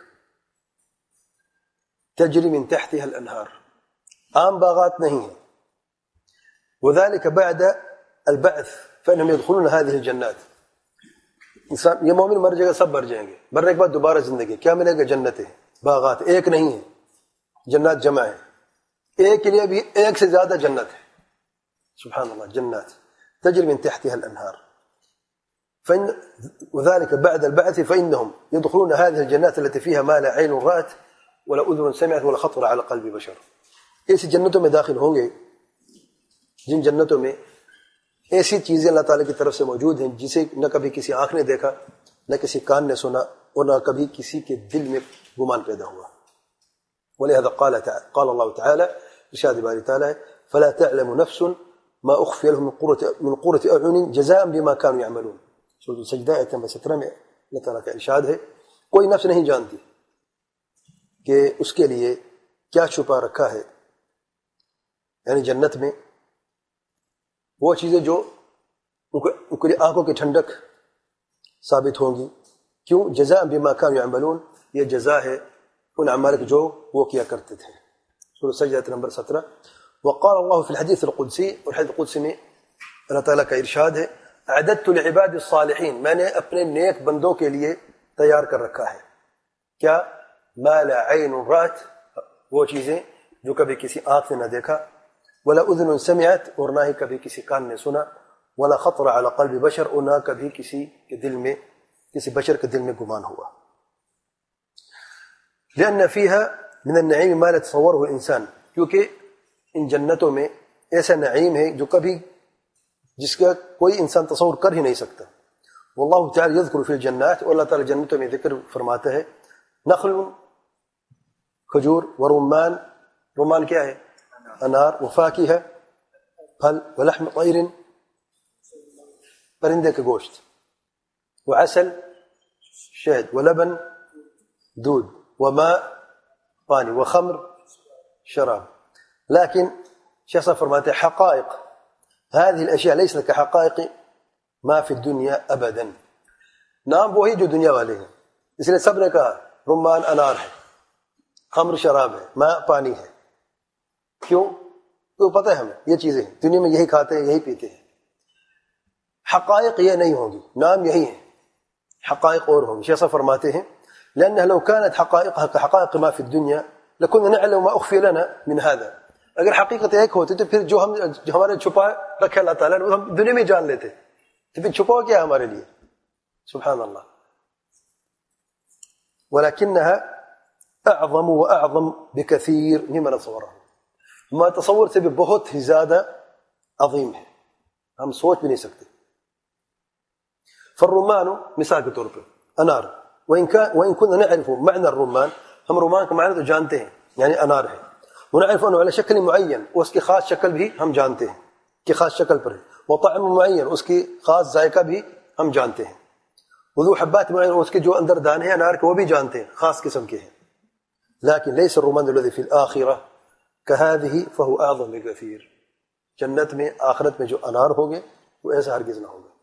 [SPEAKER 1] تجری من تحتها الانہار، عام باغات نہیں ہیں. وذلك بعد البعث فانهم يدخلون هذه الجنات. انسان یہ مومن مر جائے گا، سب مر جائیں گے، مرنے کے بعد دوبارہ زندگی. کیا ملے گا؟ جنتیں، باغات. ایک نہیں ہے، جنات جمع ہے. ایک کے لیے بھی ایک سے زیادہ جنت ہے. سبحان اللہ. جنات تجری من تحتها الانہار. وذلك بعد البعث فانهم يدخلون هذه الجنات التي فيها ما لا عين رأت ولا اذن سمعت ولا خطر على قلب بشر. ایسی جنتوں میں داخل ہوں گے جن جنتوں میں ایسی چیزیں اللہ تعالیٰ کی طرف سے موجود ہیں جسے نہ کبھی کسی آنکھ نے دیکھا، نہ کسی کان نے سنا، اور نہ کبھی کسی کے دل میں گمان پیدا ہوا. ولهذا قال الله تعالى، ارشاد باری تعالیٰ ہے، فلا تعلم نفس ما اخفي لهم من قرة اعين جزاء بما كانوا يعملون. سورۃ السجدہ آیت نمبر 17 میں اللہ تعالیٰ کا ارشاد ہے، کوئی نفس نہیں جانتی کہ اس کے لیے کیا چھپا رکھا ہے، یعنی جنت میں وہ چیزیں جو ان کے لیے آنکھوں کی ٹھنڈک ثابت ہوں گی. کیوں؟ جزاء بما كانوا يعملون، یہ جزا ہے ان اعمال کی جو وہ کیا کرتے تھے. سورۃ السجدہ آیت نمبر 17. وقال الله في الحديث القدسي، اور حدیث قدسی میں اللہ تعالیٰ کا ارشاد ہے، اعددت لعباد الصالحین، میں نے اپنے نیک بندوں کے لیے تیار کر رکھا ہے. کیا؟ ما لا عین رأت، وہ چیزیں جو کبھی کسی آنکھ نے نہ دیکھا، ولا اذن سمعت، اور نہ ہی کبھی کسی کان نے سنا، ولا خطر على قلب بشر، اور نہ کبھی کسی کے دل میں، کسی بشر کے دل میں گمان ہوا. لأن فيها من النعيم ما لا يتصوره الإنسان، کیونکہ ان جنتوں میں ایسا نعیم ہے جو کبھی جس کا کوئی انسان تصور کر ہی نہیں سکتا. واللہ تعالی یذکر فی الجنات، اور اللہ تعالی جنتوں میں ذکر فرماتا ہے، نخل، کھجور، ورمان، رمان کیا ہے؟ انار، وفاکہہ، پھل، ولحم طیر، پرندے کا گوشت، وعسل، شہد، ولبن، دودھ، وماء، پانی، وخمر، شراب. لیکن شیخ صاحب فرماتے ہیں، حقائق هذه الاشیاء لیست كحقائق ما فی الدنیا ابدا. نام وہی جو دنیا والے ہیں، اس لیے سب نے کہا رمان انار ہے، خمر شراب ہے، ماء پانی ہے. کیوں؟ تو پتہ ہے ہمیں یہ چیزیں دنیا میں یہی کھاتے ہیں، یہی پیتے ہیں. حقائق یہ نہیں ہوں گی، نام یہی ہے. حقائق اور ہوں گی. شیخ صاحب فرماتے ہیں لأنها لو كانت حقائقها كحقائق ما في الدنيا لكنا نعلم ما أخفي لنا من هذا. اگر حقیقت ایک ہوتی تو پھر جو ہمارے چھپا رکھے اللہ تعالیٰ نے ہم دنیا میں جان لیتے, تو پھر چھپاؤ کیا ہمارے لیے. سبحان اللہ. ولكنها اعظم واعظم بكثير مما نتصوره. ہمارا تصور سے بھی بہت ہی زیادہ عظیم ہے, ہم سوچ بھی نہیں سکتے. فالرمان مثال کے طور پر انار, وإن كنا نعرف معنى الرمان, ہم رومان کا معنی تو جانتے ہیں یعنی انار ہے. ونعرف انه على شكل معين, اور اس کی خاص شکل بھی ہم جانتے ہیں کہ خاص شکل پر ہے. وطعم معين, اس کی خاص ذائقہ بھی ہم جانتے ہیں. وذو حبات معين, اس کے جو اندر دانے ہیں انار کے وہ بھی جانتے ہیں, خاص قسم کے ہیں. لكن ليس الرمان الذي في الآخرة كهذه فهو أعظم بكثير. جنت میں آخرت میں جو انار ہوگے وہ ایسا ہرگز نہ ہوگا.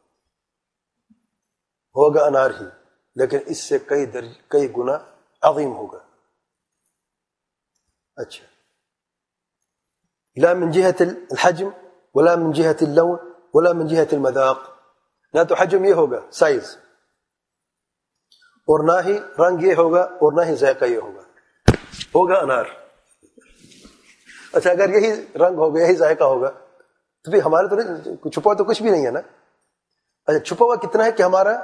[SPEAKER 1] ہوگا انار ہی لیکن اس سے کئی گنا عظیم ہوگا. اچھا, لا من جهة الحجم ولا من جهة اللون ولا من جهة المذاق. نہ تو حجم یہ ہوگا سائز, اور نہ ہی رنگ یہ ہوگا, اور نہ ہی ذائقہ یہ ہوگا. ہوگا انار. اچھا, اگر یہی رنگ ہوگا یہی ذائقہ ہوگا تو پھر ہمارے تو چھپا تو کچھ بھی نہیں ہے نا. اچھا, چھپا ہوا کتنا ہے کہ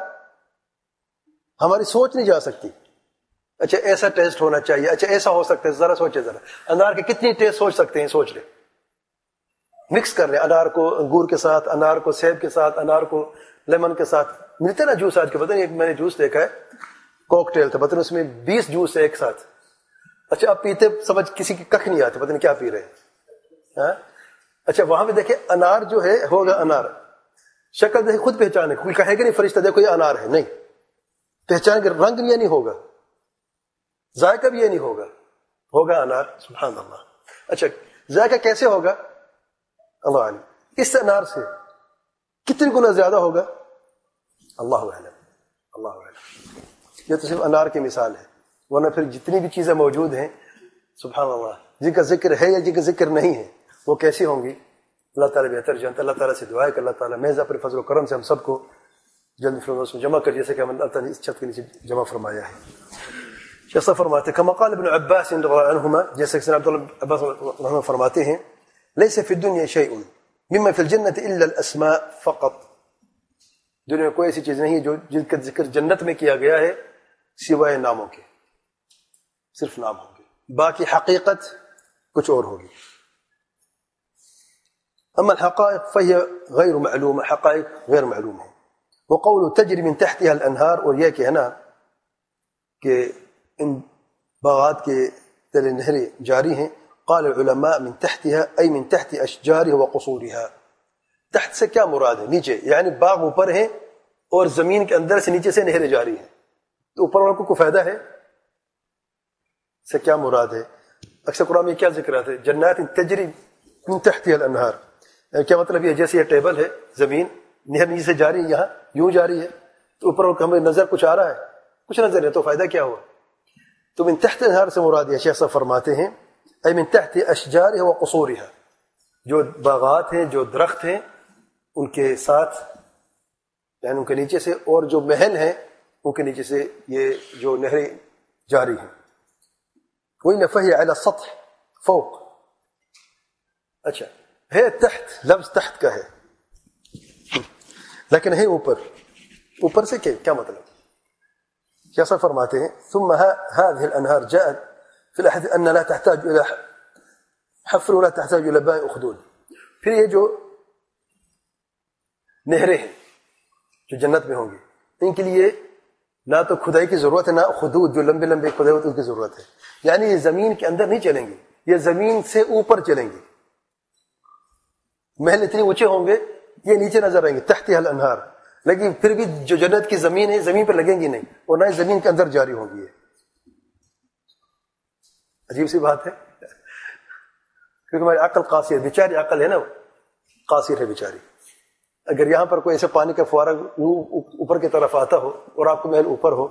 [SPEAKER 1] ہماری سوچ نہیں جا سکتی. اچھا ایسا ٹیسٹ ہونا چاہیے, اچھا ایسا ہو سکتا ہے, ذرا سوچے, ذرا انار کے کتنی ٹیسٹ سوچ سکتے ہیں, سوچ لیں. مکس کر لیں انار کو انگور کے ساتھ, انار کو سیب کے ساتھ, انار کو لیمن کے ساتھ. ملتے نا جوس آج کے, پتہ نہیں, میں نے جوس دیکھا ہے کوکٹیل تھا, پتہ نہیں اس میں 20 جوس ہے ایک ساتھ. اچھا اب پیتے سمجھ کسی کی ککھ نہیں آتی, پتہ نہیں کیا پی رہے ہیں. اچھا وہاں پہ دیکھیں انار جو ہے ہوگا انار, شکل دیکھیں خود پہچانے, کوئی کہے گا نہیں فرشتہ دیکھو یہ انار ہے, نہیں پہچان کے. رنگ یہ نہیں ہوگا, ذائقہ بھی یہ نہیں ہوگا, ہوگا انار. سبحان اللہ. اچھا ذائقہ کیسے ہوگا اللہ عالم, اس انار سے کتنے گنا زیادہ ہوگا اللہ اعلم, اللہ اعلم. یہ تو صرف انار کی مثال ہے, ورنہ پھر جتنی بھی چیزیں موجود ہیں سبحان اللہ جن کا ذکر ہے یا جن کا ذکر نہیں ہے وہ کیسی ہوں گی اللہ تعالیٰ بہتر جانتا. اللہ تعالیٰ سے دعا ہے کہ اللہ تعالیٰ محض اپنے فضل و کرم سے ہم سب کو جلد فردوس میں جمع کر, جیسے کہ ہم اللہ تعالیٰ نے اس چھت کے نیچے جمع فرمایا ہے. شیخ فرماتے ہیں كما قال ابن عباس رضی اللہ عنہما, جیسے کہ عبداللہ عباس رضی اللہ عنہ فرماتے ہیں ليس في الدنيا شيء مما في الجنة إلا الأسماء فقط. دنیا میں کوئی ایسی چیز نہیں جو جن کا ذکر جنت میں کیا گیا ہے سوائے ناموں کے, صرف نام ہوں گے, باقی حقیقت کچھ اور ہوگی. اما الحقائق فهي غیر معلومة, حقائق غیر معلوم ہے. وقول تجری من تحتها الانہار, اور یہ کہ ہے نا کہ ان باغات کے تلے نہریں جاری ہیں. قال العلماء من تحتها ای من تحت اشجارها وقصورها. تحت سے کیا مراد ہے؟ نیچے, یعنی باغ اوپر ہے اور زمین کے اندر سے نیچے سے نہریں جاری ہیں, تو اوپر والوں کو کوئی فائدہ ہے سے کیا مراد ہے؟ اکثر قرآن میں کیا ذکر آتا ہے جنات تجری من تحتها الانہار, کیا مطلب یہ جیسے یہ ٹیبل ہے زمین نہر نیچے سے جاری ہے, یہاں یوں جاری ہے, تو اوپر والوں کو ہمیں نظر کچھ آ رہا ہے, کچھ نظر نہیں, تو فائدہ کیا ہوا؟ تو من تحت الانہار سے مراد ہے شیخ صاحب فرماتے ہیں ای من تحت اشجارها وقصورها, جو باغات ہیں جو درخت ہیں ان کے ساتھ یعنی ان کے نیچے سے, اور جو محل ہیں ان کے نیچے سے یہ جو نہریں جاری ہیں. وَإِنَّ فَهِيَ عَلَى السَّطْحِ فوق. اچھا ہے تحت, لفظ تحت کا ہے لیکن ہے اوپر. اوپر سے کیا مطلب؟ کیسا فرماتے ہیں ثم هذه الانهار جاءت في الاحاديث ان لا تحتاج الى حفر ولا تحتاج الى بناء اخدود. پھر یہ جو نہریں ہیں جو جنت میں ہوں گی ان کے لیے نہ تو کھدائی کی ضرورت ہے نہ خدود جو لمبے لمبے کھدے ہوتے ان کی ضرورت ہے. یعنی یہ زمین کے اندر نہیں چلیں گے, یہ زمین سے اوپر چلیں گے. محل اتنے اونچے ہوں گے یہ نیچے نظر آئیں گے تحتها الانہار, لیکن پھر بھی جو جنت کی زمین ہے زمین پر لگیں گی نہیں, اور نہ زمین کے اندر جاری ہوں گی. عجیب سی بات ہے کیونکہ ہماری عقل قاصر, بیچاری عقل ہے نا, قاصر ہے بیچاری. اگر یہاں پر کوئی ایسے پانی کا فوارہ اوپر کی طرف آتا ہو اور آپ کو محل اوپر ہو,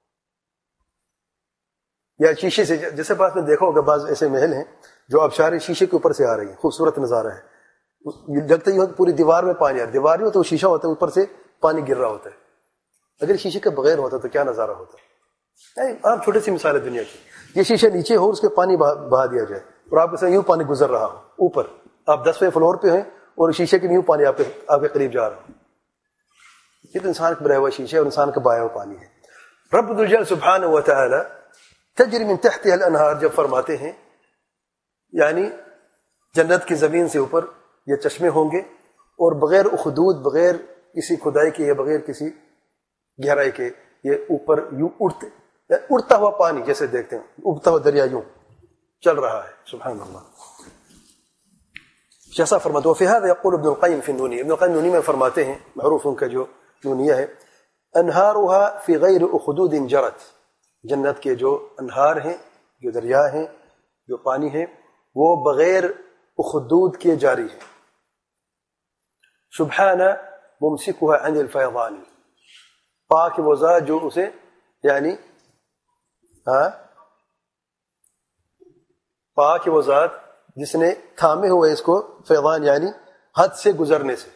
[SPEAKER 1] یا شیشے سے, جیسے بات میں دیکھا ہوگا بعض ایسے محل ہیں جو آبشاریں شیشے کے اوپر سے آ رہی ہیں, خوبصورت نظارہ ہے, لگتا ہی پوری دیوار میں پانی آ رہا ہے, دیوار میں تو شیشہ ہوتا ہے اوپر سے پانی گر رہا ہوتا ہے, اگر شیشے کے بغیر ہوتا تو کیا نظارہ ہوتا؟ آپ چھوٹی سی مثال ہے دنیا کی، یہ شیشے نیچے ہو، اس کے پانی بہا دیا جائے اور آپ کے ساتھ یوں پانی گزر رہا ہو اوپر، آپ 10ویں فلور پہ ہیں اور شیشے کے یوں پانی آپ کے قریب جا رہا ہو، یہ تو انسان کا بنایا ہوا شیشے اور انسان کا بہایا ہوا پانی ہے۔ رب الجلال سبحانہ و تعالی تجری من تحتها الانہار جب فرماتے ہیں یعنی جنت کی زمین سے اوپر یہ چشمے ہوں گے اور بغیر اخدود، بغیر کسی کھدائی کے یا بغیر کسی گہرائی کے، یہ اوپر یوں اڑتا ہوا پانی جیسے دیکھتے ہیں، اڑتا ہوا دریا یوں چل رہا ہے، سبحان اللہ۔ جیسا فرماتے ہیں وفی هذا یقول ابن القیم فی النونیہ، ابن القیم نونیہ میں فرماتے ہیں، معروف ان کا جو نونیہ ہے، انہارها فی غیر اخدود جرت، جنت کے جو انہار ہیں، جو دریا ہیں، جو پانی ہے، وہ بغیر اخدود کے جاری ہے۔ سبحان ممسکها عن الفیضان، پاک وہ ذات جو اسے یعنی پاک وہ ذات جس نے تھامے ہوئے اس کو، فیضان یعنی حد سے گزرنے سے۔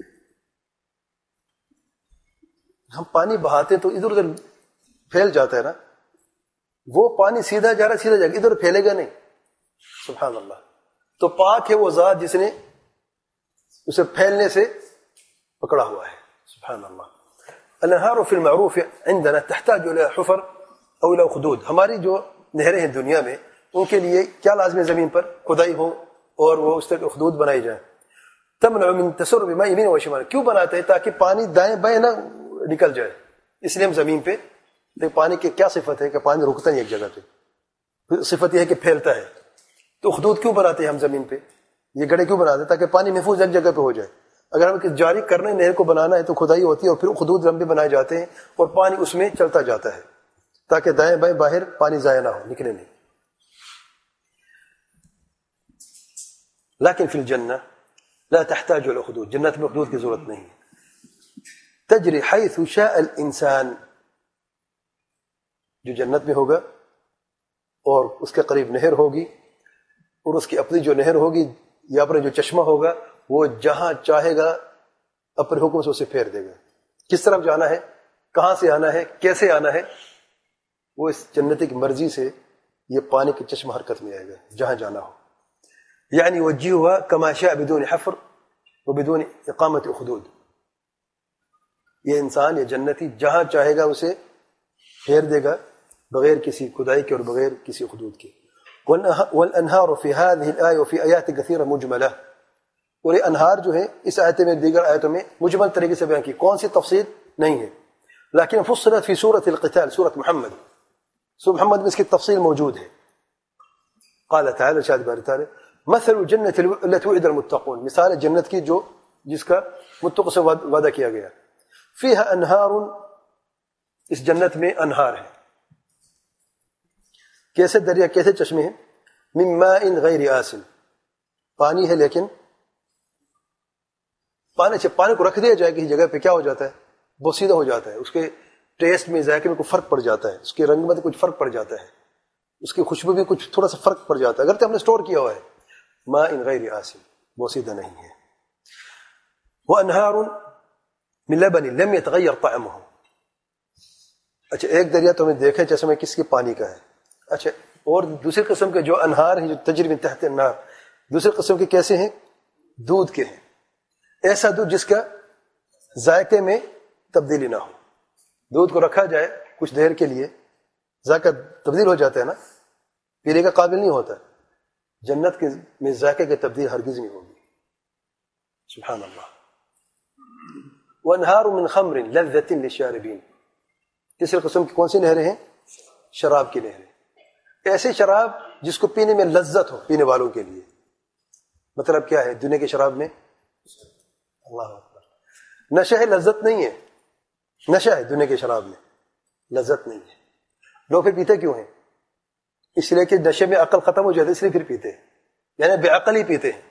[SPEAKER 1] ہم پانی بہاتے تو ادھر ادھر پھیل جاتا ہے نا، وہ پانی سیدھا جا رہا ہے، سیدھا جا رہا، ادھر پھیلے گا نہیں، سبحان اللہ۔ تو پاک ہے وہ ذات جس نے اسے پھیلنے سے پکڑا ہوا ہے، سبحان اللہ۔ الانہار فی المعروف عندنا تحتاج الى حفر او الى خدود، ہماری جو نہریں ہیں دنیا میں ان کے لیے کیا لازم ہے؟ زمین پر کھدائی ہو اور وہ اس تک خدود بنائی جائے۔ تمنع من تسرب ماء يمين وشمال، کیوں بناتے ہیں؟ تاکہ پانی دائیں بائیں نہ نکل جائے، اس لیے ہم زمین پہ پانی کی کیا صفت ہے کہ پانی رکتا نہیں ایک جگہ پہ، صفت یہ ہے کہ پھیلتا ہے۔ تو خدود کیوں بناتے ہیں ہم زمین پہ؟ یہ گڑھے کیوں بناتے ہیں؟ تاکہ پانی محفوظ ایک جگہ پہ ہو جائے۔ اگر ہم جاری کرنے نہر کو بنانا ہے تو کھدائی ہوتی ہے اور پھر خدود لمبے بنائے جاتے ہیں اور پانی اس میں چلتا جاتا ہے تاکہ دائیں بائیں باہر پانی ضائع نہ ہو، نکلے نہیں۔ لیکن فی الجنہ لا تحتاج الى خدود، جنت میں خدود کی ضرورت نہیں ہے۔ تجری حیث شاء الانسان، جو جنت میں ہوگا اور اس کے قریب نہر ہوگی اور اس کی اپنی جو نہر ہوگی یا اپنا جو چشمہ ہوگا وہ جہاں چاہے گا اپنے حکم سے اسے پھیر دے گا۔ کس طرف جانا ہے، کہاں سے آنا ہے، کیسے آنا ہے، وہ اس جنتی کی مرضی سے یہ پانی کے چشمہ حرکت میں آئے گا جہاں جانا ہو۔ یعنی وجیہا کما شاء بدون حفر وبدون اقامت خدود، یہ انسان، یہ جنتی جہاں چاہے گا اسے پھیر دے گا بغیر کسی کھدائی کے اور بغیر کسی خدود کے۔ والانہار فی هذه الآیہ وفی آیات کثیرہ مجملہ، اور یہ انہار جو ہے اس آیت میں دیگر آیتوں میں مجمل طریقے سے بیان کی، کون سی تفصیل نہیں ہے، لیکن فصلت فی سورۃ القتال، سورۃ محمد، سورۃ محمد میں اس کی تفصیل موجود ہے۔ قال تعالی، ارشاد باری تعالی، مثل الجنۃ التي وعد المتقون، مثال جنت کی جو جس کا متقوں سے وعدہ کیا گیا، فیہا انہار، اس جنت میں انہار ہے، کیسے دریا، کیسے چشمے ہیں، من ماء غیر آسن، پانی ہے لیکن پانی کو رکھ دیا جائے کسی جگہ پہ کیا ہو جاتا ہے، بوسیدہ ہو جاتا ہے، اس کے ٹیسٹ میں، ذائقے میں کوئی فرق پڑ جاتا ہے، اس کے رنگ میں کچھ فرق پڑ جاتا ہے، اس کی خوشبو میں کچھ تھوڑا سا فرق پڑ جاتا ہے، اگر تو ہم نے اسٹور کیا ہوا ہے۔ ماء غیر آسن، بوسیدہ نہیں ہے۔ وانہار من لبن لم يتغیر طعمه، اچھا ایک دریا تو ہمیں دیکھا جیسے میں کس کے پانی کا ہے، اچھا اور دوسری قسم کے جو انہار ہیں جو تجری من تحت النار، دوسری قسم کے کیسے ہیں؟ دودھ کے ہیں، ایسا دودھ جس کا ذائقے میں تبدیلی نہ ہو، دودھ کو رکھا جائے کچھ دیر کے لیے ذائقہ تبدیل ہو جاتا ہے نا، پینے کا قابل نہیں ہوتا، جنت کے میں ذائقے کی تبدیل ہرگز نہیں ہوگی، سبحان اللہ۔ وانہار من خمر لذۃ للشاربین، تیسری قسم کی کون سی نہریں ہیں؟ شراب کی نہریں، ایسی شراب جس کو پینے میں لذت ہو پینے والوں کے لیے۔ مطلب کیا ہے؟ دنیا کی شراب میں اللہ اکبر نشہ ہے، لذت نہیں ہے، نشہ ہے دنیا کی شراب میں، لذت نہیں ہے۔ لوگ پھر پیتے کیوں ہیں؟ اس لیے کہ نشے میں عقل ختم ہو جاتی ہے، اس لیے پھر پیتے ہیں، یعنی بے عقل ہی پیتے ہیں۔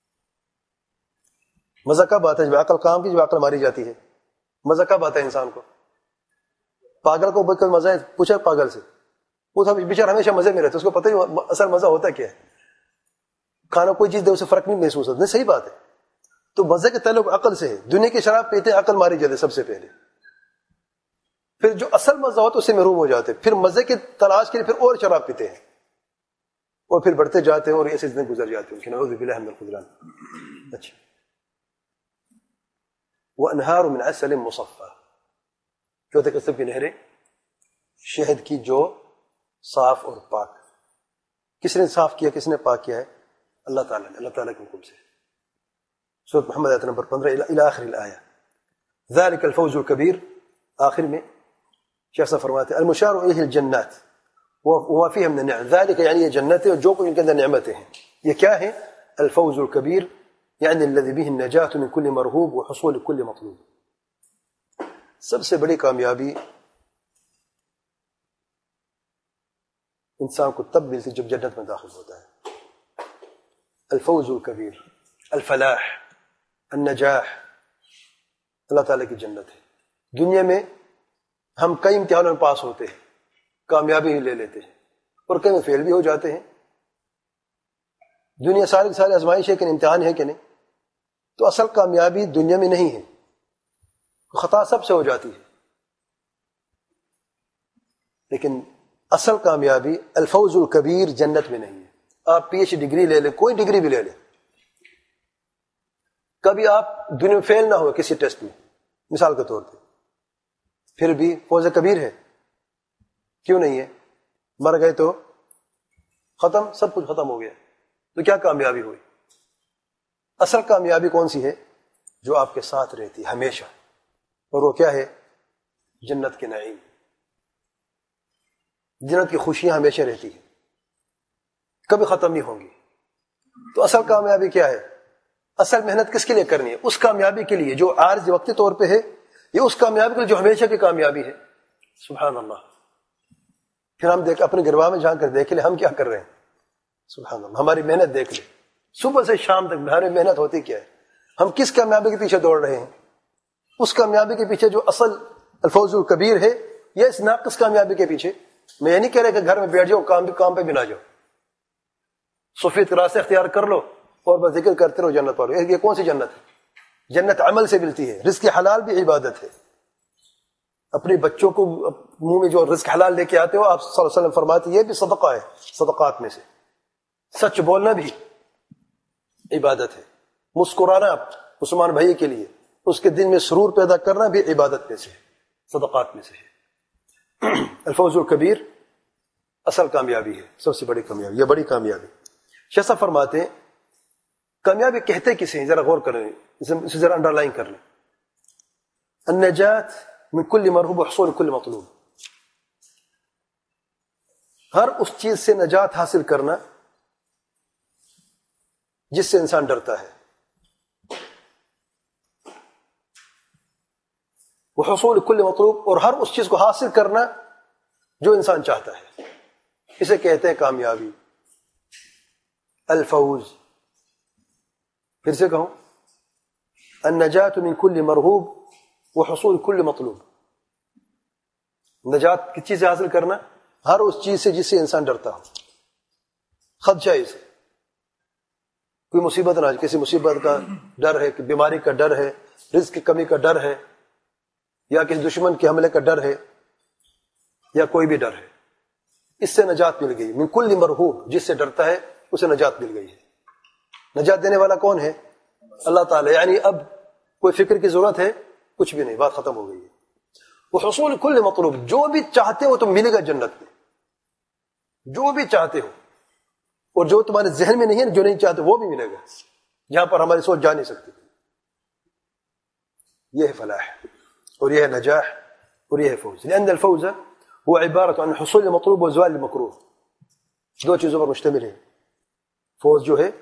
[SPEAKER 1] مزہ کب آتا ہے؟ جب عقل کام کی، جب عقل ماری جاتی ہے، مزہ کب آتا ہے انسان کو؟ پاگل کو کوئی مزہ ہے؟ پوچھا پاگل سے، وہ سب بیچارہ ہمیشہ مزے میں رہتا ہے، اس کو پتہ ہی اصل مزہ ہوتا کیا ہے، کھانا کوئی چیز دے اسے فرق نہیں محسوس ہوتا، نہیں صحیح بات ہے۔ تو مزے کے تعلق عقل سے ہے، دنیا کی شراب پیتے عقل ماری جاتی سب سے پہلے، پھر جو اصل مزہ ہوتا ہے اسے محروم ہو جاتے ہیں، پھر مزے کی تلاش کے لیے پھر اور شراب پیتے ہیں، اور پھر بڑھتے جاتے ہیں اور ایسے دن گزر جاتے ہیں. نعوذ باللہ من الخذلان. اچھا. وانہار من عسل مصفى، چوتھے قسم کی نہریں شہد کی جو صاف اور پاک. کس نے صاف کیا، کس نے پاک کیا ہے؟ اللہ تعالیٰ نے، اللہ تعالیٰ کے حکم سے. سورۃ محمد آیت نمبر 15 الی آخر الآیہ. ذلك الفوز الكبیر. آخر میں شیخ صاحب فرماتے ہیں المشار الیہ الجنات وما فیہا من النعم. ذلك یعنی یہ جنتیں اور جو کچھ ان کے اندر نعمتیں ہیں. یہ کیا ہے؟ الفوز الكبیر یعنی الذی به النجاة من كل مرغوب وحصول كل مطلوب. سب سے بڑی کامیابی انسان کو تب ملتی جب جنت میں داخل ہوتا ہے. الفوز الکبیر، الفلاح، النجاح اللہ تعالیٰ کی جنت ہے. دنیا میں ہم کئی امتحانوں میں پاس ہوتے ہیں، کامیابی ہی لے لیتے ہیں، اور کئی میں فیل بھی ہو جاتے ہیں. دنیا ساری ساری آزمائش ہے کہ امتحان ہے کہ نہیں. تو اصل کامیابی دنیا میں نہیں ہے، خطا سب سے ہو جاتی ہے، لیکن اصل کامیابی الفوز الکبیر جنت میں نہیں ہے. آپ پی ایچ ڈگری لے لیں، کوئی ڈگری بھی لے لیں، کبھی آپ دنیا میں فیل نہ ہو کسی ٹیسٹ میں مثال کے طور پہ، پھر بھی فوز کبیر ہے. کیوں نہیں ہے؟ مر گئے تو ختم، سب کچھ ختم ہو گیا. تو کیا کامیابی ہوئی؟ اصل کامیابی کون سی ہے؟ جو آپ کے ساتھ رہتی ہے ہمیشہ، اور وہ کیا ہے؟ جنت کے نعیم. جنت کی خوشیاں ہمیشہ رہتی ہیں، کبھی ختم نہیں ہوں گی. تو اصل کامیابی کیا ہے؟ اصل محنت کس کے لیے کرنی ہے؟ اس کامیابی کے لیے جو عارض وقتی طور پہ ہے، یہ اس کامیابی کے لیے جو ہمیشہ کی کامیابی ہے. سبحان اللہ. پھر ہم اپنے گروا میں جا کر دیکھ لیں ہم کیا کر رہے ہیں. سبحان اللہ. ہماری محنت دیکھ لیں، صبح سے شام تک ہماری محنت ہوتی کیا ہے؟ ہم کس کامیابی کے پیچھے دوڑ رہے ہیں؟ اس کامیابی کے پیچھے جو اصل الفوز الکبیر ہے، یا اس ناقص کامیابی کے پیچھے؟ میں یہ نہیں کہہ رہا کہ گھر میں بیٹھ جاؤ، کام پہ بھی نہ جاؤ، صوفیت راستے اختیار کر لو اور بس ذکر کرتے رہو جنت پاؤ. یہ کون سی جنت ہے؟ جنت عمل سے ملتی ہے. رزق حلال بھی عبادت ہے. اپنے بچوں کو منہ میں جو رزق حلال لے کے آتے ہو، آپ صلی اللہ علیہ وسلم فرماتے یہ بھی صدقہ ہے، صدقات میں سے. سچ بولنا بھی عبادت ہے. مسکرانا مسلمان بھائی کے لیے، اس کے دل میں سرور پیدا کرنا بھی عبادت میں سے، صدقات میں سے ہے. الفوز الکبیر اصل کامیابی ہے، سب سے بڑی کامیابی، یہ بڑی کامیابی. شیخ صاحب فرماتے ہیں کامیابی کہتے کسے ہیں؟ ذرا غور کریں، اسے ذرا انڈر لائن کر لیں. النجات من کل مرغوب وحصول کل مطلوب. ہر اس چیز سے نجات حاصل کرنا جس سے انسان ڈرتا ہے، وحصول کل مطلوب، اور ہر اس چیز کو حاصل کرنا جو انسان چاہتا ہے، اسے کہتے ہیں کامیابی، الفوز. پھر سے کہوں، النجات من کل مرغوب وحصول کل مطلوب. نجات کس چیز سے حاصل کرنا؟ ہر اس چیز سے جس سے انسان ڈرتا ہو، خدشہ اسے. کوئی مصیبت نہ، کسی مصیبت کا ڈر ہے، کہ بیماری کا ڈر ہے، رزق کی کمی کا ڈر ہے، یا کسی دشمن کے حملے کا ڈر ہے، یا کوئی بھی ڈر ہے، اس سے نجات مل گئی. من کل مرغوب، جس سے ڈرتا ہے اسے نجات مل گئی ہے. نجات دینے والا کون ہے؟ اللہ تعالی. یعنی اب کوئی فکر کی ضرورت ہے؟ کچھ بھی نہیں، بات ختم ہو گئی ہے. وہ حصول کل مطلوب، جو بھی چاہتے ہو تم ملے گا جنت میں، جو بھی چاہتے ہو. اور جو تمہارے ذہن میں نہیں ہے، جو نہیں چاہتے وہ بھی ملے گا، جہاں پر ہماری سوچ جا نہیں سکتی. یہ ہے فلاح، اور یہ ہے نجاح، اور یہ ہے فوز. لأن الفوز هو عبارة عن حصول المطلوب وزوال المكروه. دو چیزوں پر مشتمل ہے. فوز جو ہے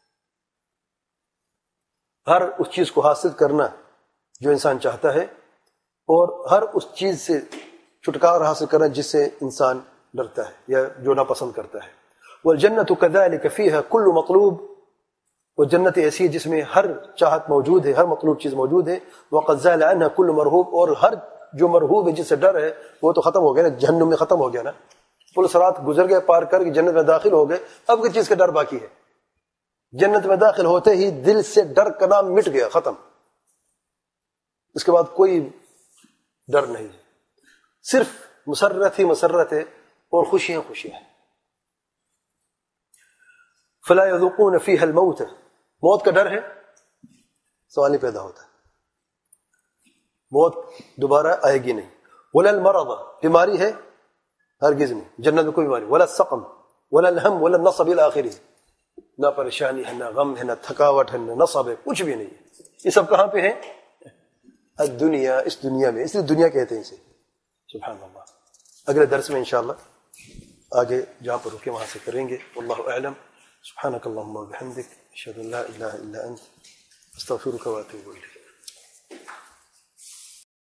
[SPEAKER 1] ہر اس چیز کو حاصل کرنا جو انسان چاہتا ہے، اور ہر اس چیز سے چھٹکارا حاصل کرنا جس سے انسان ڈرتا ہے یا جو ناپسند کرتا ہے. والجنة كذلك فيها كل مطلوب. وہ جنت ایسی ہے جس میں ہر چاہت موجود ہے، ہر مطلوب چیز موجود ہے. وقد زال عنها كل مرهوب. اور ہر جو مرہوب ہے، جس سے ڈر ہے، وہ تو ختم ہو گیا نا، جہنم میں ختم ہو گیا نا. پل صراط گزر گئے، پار کر کے جنت میں داخل ہو گئے. اب کس چیز کا ڈر باقی ہے؟ جنت میں داخل ہوتے ہی دل سے ڈر کا نام مٹ گیا، ختم. اس کے بعد کوئی ڈر نہیں ہے. صرف مسرت ہی مسرت ہے اور خوشیاں خوشیاں ہیں. فلا يذوقون فيها الموت، موت کا ڈر ہے، سوال نہیں پیدا ہوتا، موت دوبارہ آئے گی نہیں. ولا المرض، بیماری ہے ہرگز نہیں، جنت میں کوئی بیماری. ولا السقم ولا الهم ولا النصب الى آخره، نہ پریشانی ہے، نہ غم ہے، نہ تھکاوٹ ہے، نہ نصب ہے، کچھ بھی نہیں ہے. یہ سب کہاں پہ ہے؟ الدنیا، اس دنیا میں، اس لیے دنیا کہتے ہیں اسے. سبحان اللہ. اگلے درس میں انشاءاللہ آگے جہاں پر رکے وہاں سے کریں گے. واللہ اعلم. سبحانک اللہم وبحمدک، اشہد ان لا الہ الا انت، استغفرک واتوب الیک.